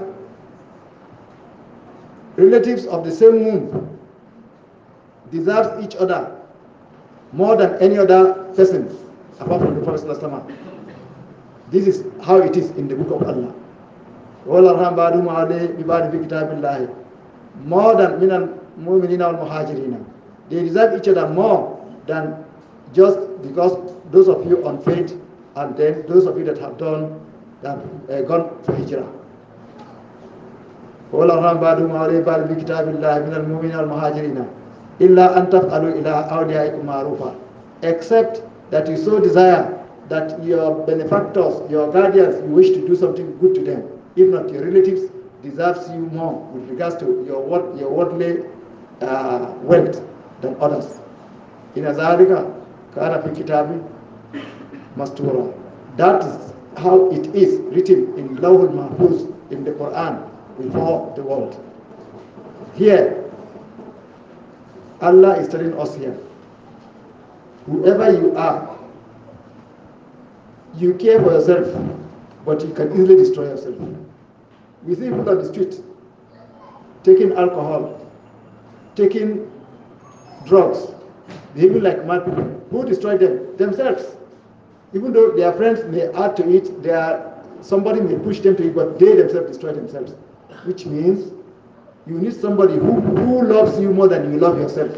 relatives of the same womb deserve each other more than any other person apart from the Prophet ﷺ. This is how it is in the book of Allah. وَأُولُو الْأَرْحَامِ بَعْضُهُمْ أَوْلَىٰ بِبَعْضٍ فِي كِتَابِ اللَّهِ. More than مِنَ الْمُؤْمِنِينَ وَالْمُهَاجِرِينَ. They deserve each other more than just because those of you on faith and then those of you that have done that uh, gone for hijrah. ولا الرحمن بعضهم أولياء بعض بكتاب الله من المؤمنين والمهاجرين إلا أن تفعلوا إلى أوليائكم معروفا, except that you so desire that your benefactors, your guardians, you wish to do something good to them. If not, your relatives deserves you more with regards to your your worldly uh, wealth than others. In ذلك كان في كتاب مسطورا. That is how it is written in Lawh al-Mahfuz in the Quran before the world. Here, Allah is telling us here, whoever you are, you care for yourself, but you can easily destroy yourself. We see people on the street taking alcohol, taking drugs, behaving like mad people. Who destroy them? Themselves. Even though their friends may add to it, their, somebody may push them to it, but they themselves destroy themselves. Which means you need somebody who, who loves you more than you love yourself.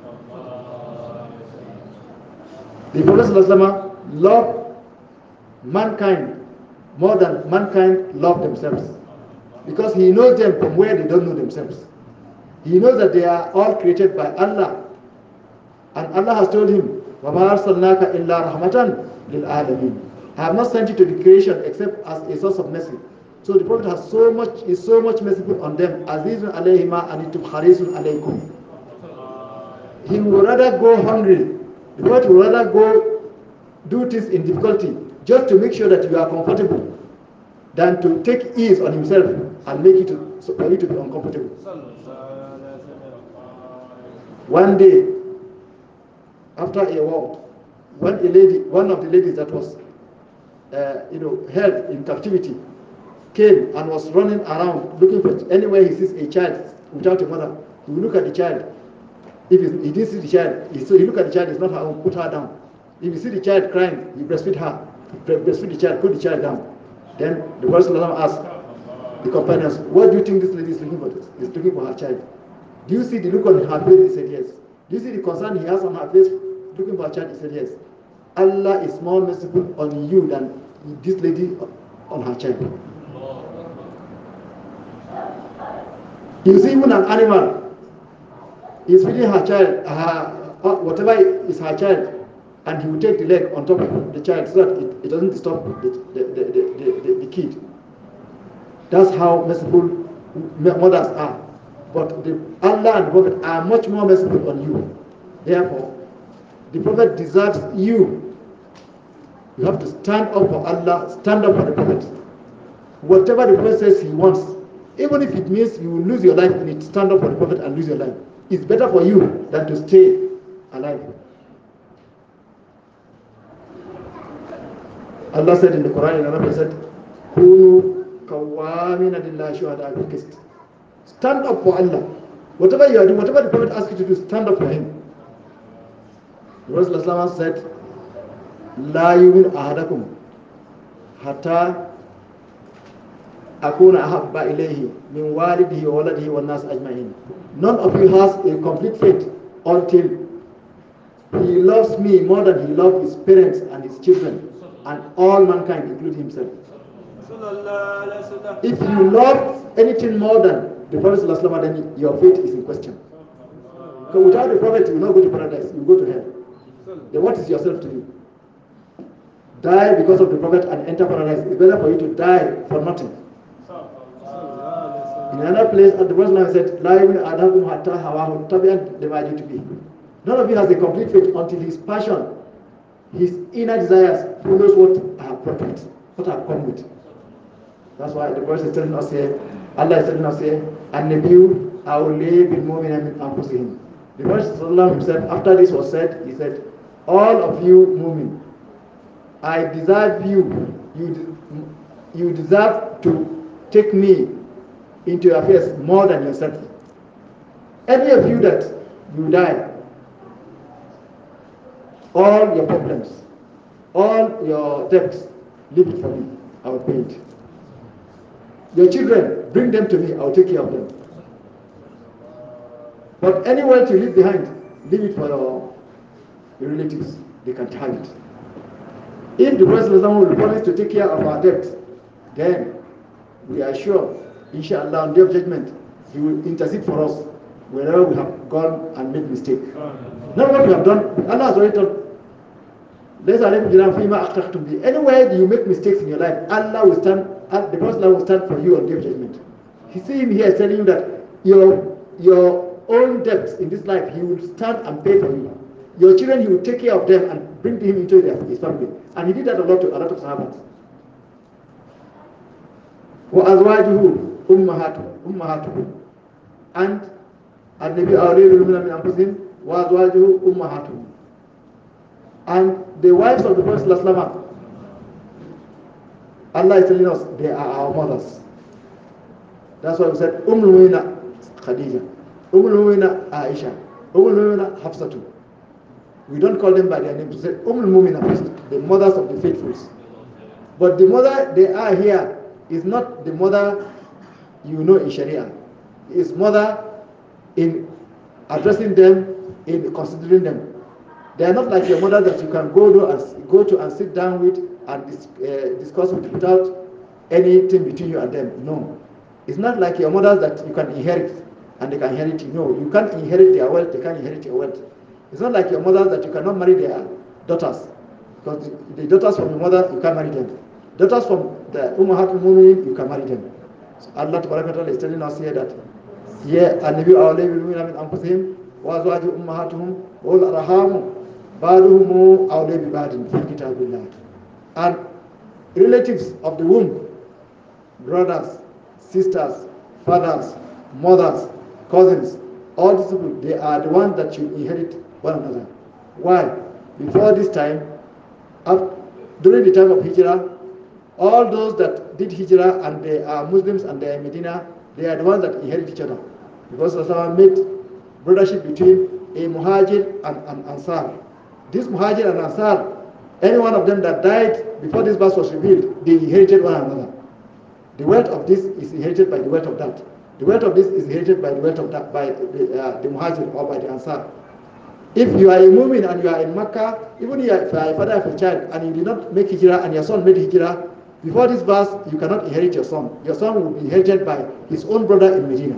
The Prophet ﷺ loved mankind more than mankind loved themselves, because he knows them from where they don't know themselves. He knows that they are all created by Allah, and Allah has told him, وَمَا أَرْسَلْنَاكَ إِلَّا رَحْمَةً لِلْعَالَمِينَ. I have not sent you to the creation except as a source of mercy. So the Prophet has so much is so much merciful on them. Azizun alayhi ma anitum harisun alaykum. He would rather go hungry. The Prophet would rather go do things in difficulty just to make sure that you are comfortable than to take ease on himself and make it to, so for you to be uncomfortable. One day, after a war, when a lady, one of the ladies that was, uh, you know, held in captivity, came and was running around looking for anywhere he sees a child without a mother. He will look at the child. If he didn't see the child, he, so he look at the child, it's not her own, put her down. If you see the child crying, you breastfeed her, breastfeed the child, put the child down. Then the Prophet asked the companions, what do you think this lady is looking for? Is looking for her child. Do you see the look on her face? He said yes. Do you see the concern he has on her face looking for her child? He said yes. Allah is more merciful on you than this lady on her child. You see, even an animal is feeding her child, her, uh, whatever is her child, and he will take the leg on top of the child so that it, it doesn't disturb the, the, the, the, the, the kid. That's how merciful mothers are. But the, Allah and the Prophet are much more merciful on you. Therefore, the Prophet deserves you. You have to stand up for Allah, stand up for the Prophet. Whatever the Prophet says he wants, even if it means you will lose your life in it, stand up for the Prophet and lose your life. It's better for you than to stay alive. Allah said in the Quran, in another place, said, Kunu kawamina lillahi shuhada bil qist. Stand up for Allah. Whatever you are doing, whatever the Prophet asks you to do, stand up for him. The Prophet said, La yumin ahadakum hatta akuna ahabba ilayhi min walidihi wa waladihi wa nas ajma'in. None of you has a complete faith until he loves me more than he loves his parents and his children and all mankind, including himself. If you love anything more than the Prophet, then your faith is in question. Because without the Prophet, you will not go to paradise, you go to hell. Then what is yourself to you? Die because of the Prophet and enter paradise. It's better for you to die for nothing. In another place, the Prophet said, La yu'minu ahadukum hatta hawahu tabi'an lima ji'tu bihi. None of you has a complete faith until his passion, his inner desires, follows what I have brought with, what I have come with. That's why the Prophet is telling us here, Allah is telling us here, An-Nabiyyu awliya bil mu'minina min anfusihim. The Prophet himself, after this was said, he said, all of you mu'min, I deserve you, you, you deserve to take me into your affairs more than yourself. Any of you that you die, all your problems, all your debts, leave it for me, I will pay it. Your children, bring them to me, I will take care of them. But any wealth you leave behind, leave it for your, your relatives, they can have it. If the Prophet will promise to take care of our debt, then we are sure inshallah, on the day of judgment, He will intercede for us wherever we have gone and made mistake. Not what we have done. Allah has already told. Anywhere you make mistakes in your life, Allah will stand. The Prophet will stand for you on the day of judgment. He see him here telling you that your your own debts in this life, He will stand and pay for you. Your children, He will take care of them and bring him into their, his family. And He did that a lot to a lot of Sahabas. وأزواجه أمهاته أمهاته and النبي أولي بالمؤمنين من أنفسهم وأزواجه أمهاته and the wives of the Prophet ﷺ, Allah is telling us they are our mothers. That's why we said Umm al-Mu'mina Khadija, Umm al-Mu'mina Aisha, Umm al-Mu'mina Hafsatu. We don't call them by their names. We say Umm al-Mu'mina first, the mothers of the faithfuls. But the mother they are here is not the mother you know in Sharia. It's mother in addressing them, in considering them. They are not like your mother that you can go to and go to and sit down with and dis, uh, discuss with without anything between you and them. No, it's not like your mothers that you can inherit and they can inherit you. No, you can't inherit their wealth. They can't inherit your wealth. It's not like your mothers that you cannot marry their daughters, because the, the daughters from your mother you can't marry them. Daughters from the Ummahatul Mu'minin you can marry them. So Allah Ta'ala is telling us here that here an-nabi awla bil mu'minina min anfusihim wa azwajuhum ummahatuhum wal arham ba'duhum awla bi ba'din fi kitabillah. And relatives of the womb, brothers, sisters, fathers, mothers, cousins, all these people, they are the ones that should inherit one another. Why? Before this time, up, during the time of Hijrah, all those that did Hijrah and they are Muslims and they are in Medina, they are the ones that inherit each other. Because Rasulullah made brothership between a Muhajir and an Ansar. This Muhajir and Ansar, any one of them that died before this verse was revealed, they inherited one another. The wealth of this is inherited by the wealth of that. The wealth of this is inherited by the wealth of that, by the, uh, the Muhajir or by the Ansar. If you are a Mu'min and you are in Makkah, even if you are a father of a child and you did not make Hijrah and your son made Hijrah, before this verse, you cannot inherit your son. Your son will be inherited by his own brother in Medina.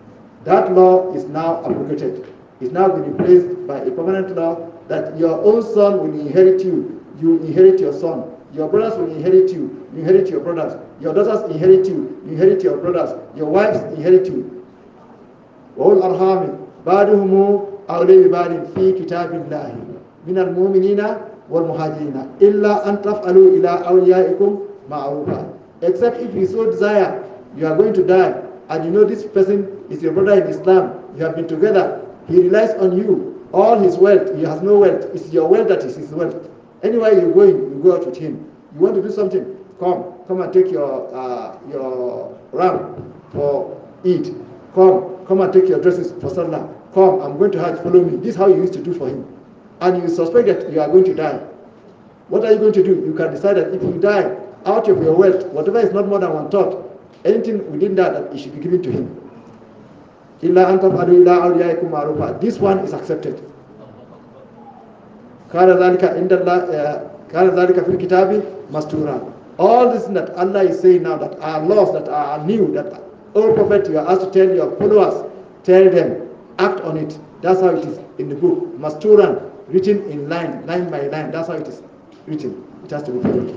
That law is now abrogated. It's now been replaced by a permanent law that your own son will inherit you. You inherit your son. Your brothers will inherit you. You inherit your brothers. Your daughters inherit you. You inherit your brothers. Your wives inherit you. وَأُولُو الْأَرْحَامِ بَعْضُهُمْ أَوْلَىٰ بِبَعْضٍ فِي كِتَابِ اللَّهِ مِنَ الْمُؤْمِنِينَ وَالْمُهَاجِرِينَ إِلَّا أَن تَفْعَلُوا إِلَىٰ أَوْلِيَائِكُمْ ma'rufa. Except if you so desire, you are going to die, and you know this person is your brother in Islam, you have been together, he relies on you, all his wealth, he has no wealth, it's your wealth that is his wealth. Anywhere you're going, you go out with him. You want to do something, come, come and take your uh, your ram for Eid. Come, come and take your dresses for Salah. Come, I'm going to Hajj, follow me. This is how you used to do for him. And you suspect that you are going to die. What are you going to do? You can decide that if you die, out of your wealth, whatever is not more than one third, anything within that, that it should be given to him. This one is accepted. All this that Allah is saying now, that are laws that are new, that all Prophet you are asked to tell your followers, tell them, act on it. That's how it is in the book. Masturan, written in line, line by line. That's how it is written. It has to be followed.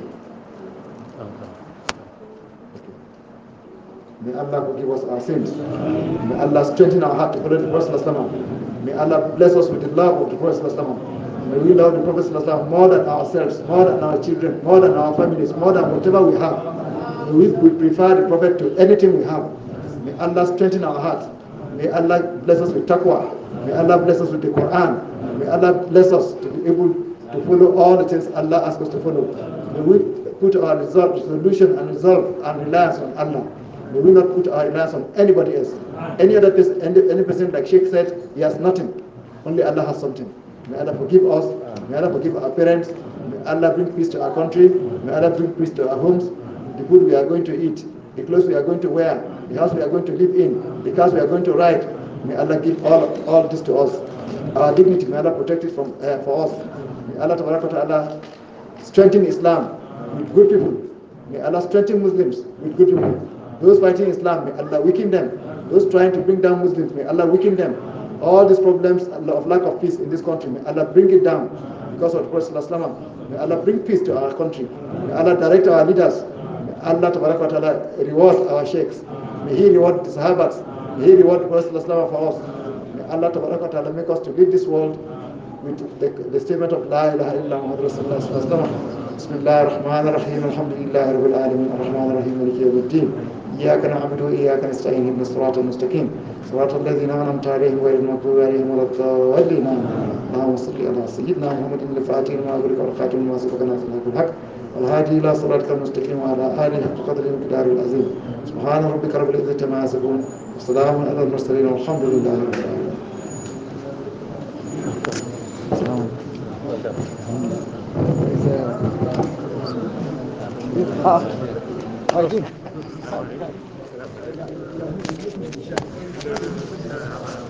May Allah forgive us our sins. May Allah strengthen our heart to follow the Prophet. May Allah bless us with the love of the Prophet. May we love the Prophet more than ourselves, more than our children, more than our families, more than whatever we have. May we, we prefer the Prophet to anything we have. May Allah strengthen our hearts. May Allah bless us with taqwa. May Allah bless us with the Quran. May Allah bless us to be able to follow all the things Allah asks us to follow. May we put our resolve, resolution and resolve and reliance on Allah. May we not put our reliance on anybody else. Any other person, any, any person like Sheikh said, he has nothing. Only Allah has something. May Allah forgive us. May Allah forgive our parents. May Allah bring peace to our country. May Allah bring peace to our homes. The food we are going to eat, the clothes we are going to wear, the house we are going to live in, the cars we are going to ride. May Allah give all, all this to us. Our dignity, may Allah protect it from uh, for us. May Allah Ta'ala strengthen Islam with good people. May Allah strengthen Muslims with good people. Those fighting Islam, may Allah weaken them. Those trying to bring down Muslims, may Allah weaken them. All these problems of lack of peace in this country, may Allah bring it down because of the Prophet ﷺ. May Allah bring peace to our country. May Allah direct our leaders. May Allah ta'ala reward our sheikhs. May He reward the Sahabats. May He reward the Prophet ﷺ for us. May Allah ta'ala make us to lead this world with the, the statement of La ilaha illa Muhammad Rasulullah sallallahu alaihi wasallam. Bismillah ar-Rahman ar-Rahim. Alhamdulillah Rabbil Alamin. Ar-Rahman ar-Rahim. Maliki yawmiddin. إياك نعبد وإياك نستعين اهدنا الصراط المستقيم صراط الذين أنعمت عليهم غير المغضوب عليهم ولا الضالين اللهم صل على سيدنا محمد الفاتح لما أغلق والخاتم لما سبق ناصر الحق والهادي إلى صراطك المستقيم وعلى آله حق قدره ومقداره العظيم سبحان ربك رب العزة عما يصفون وسلام على المرسلين والحمد لله رب العالمين. Ah,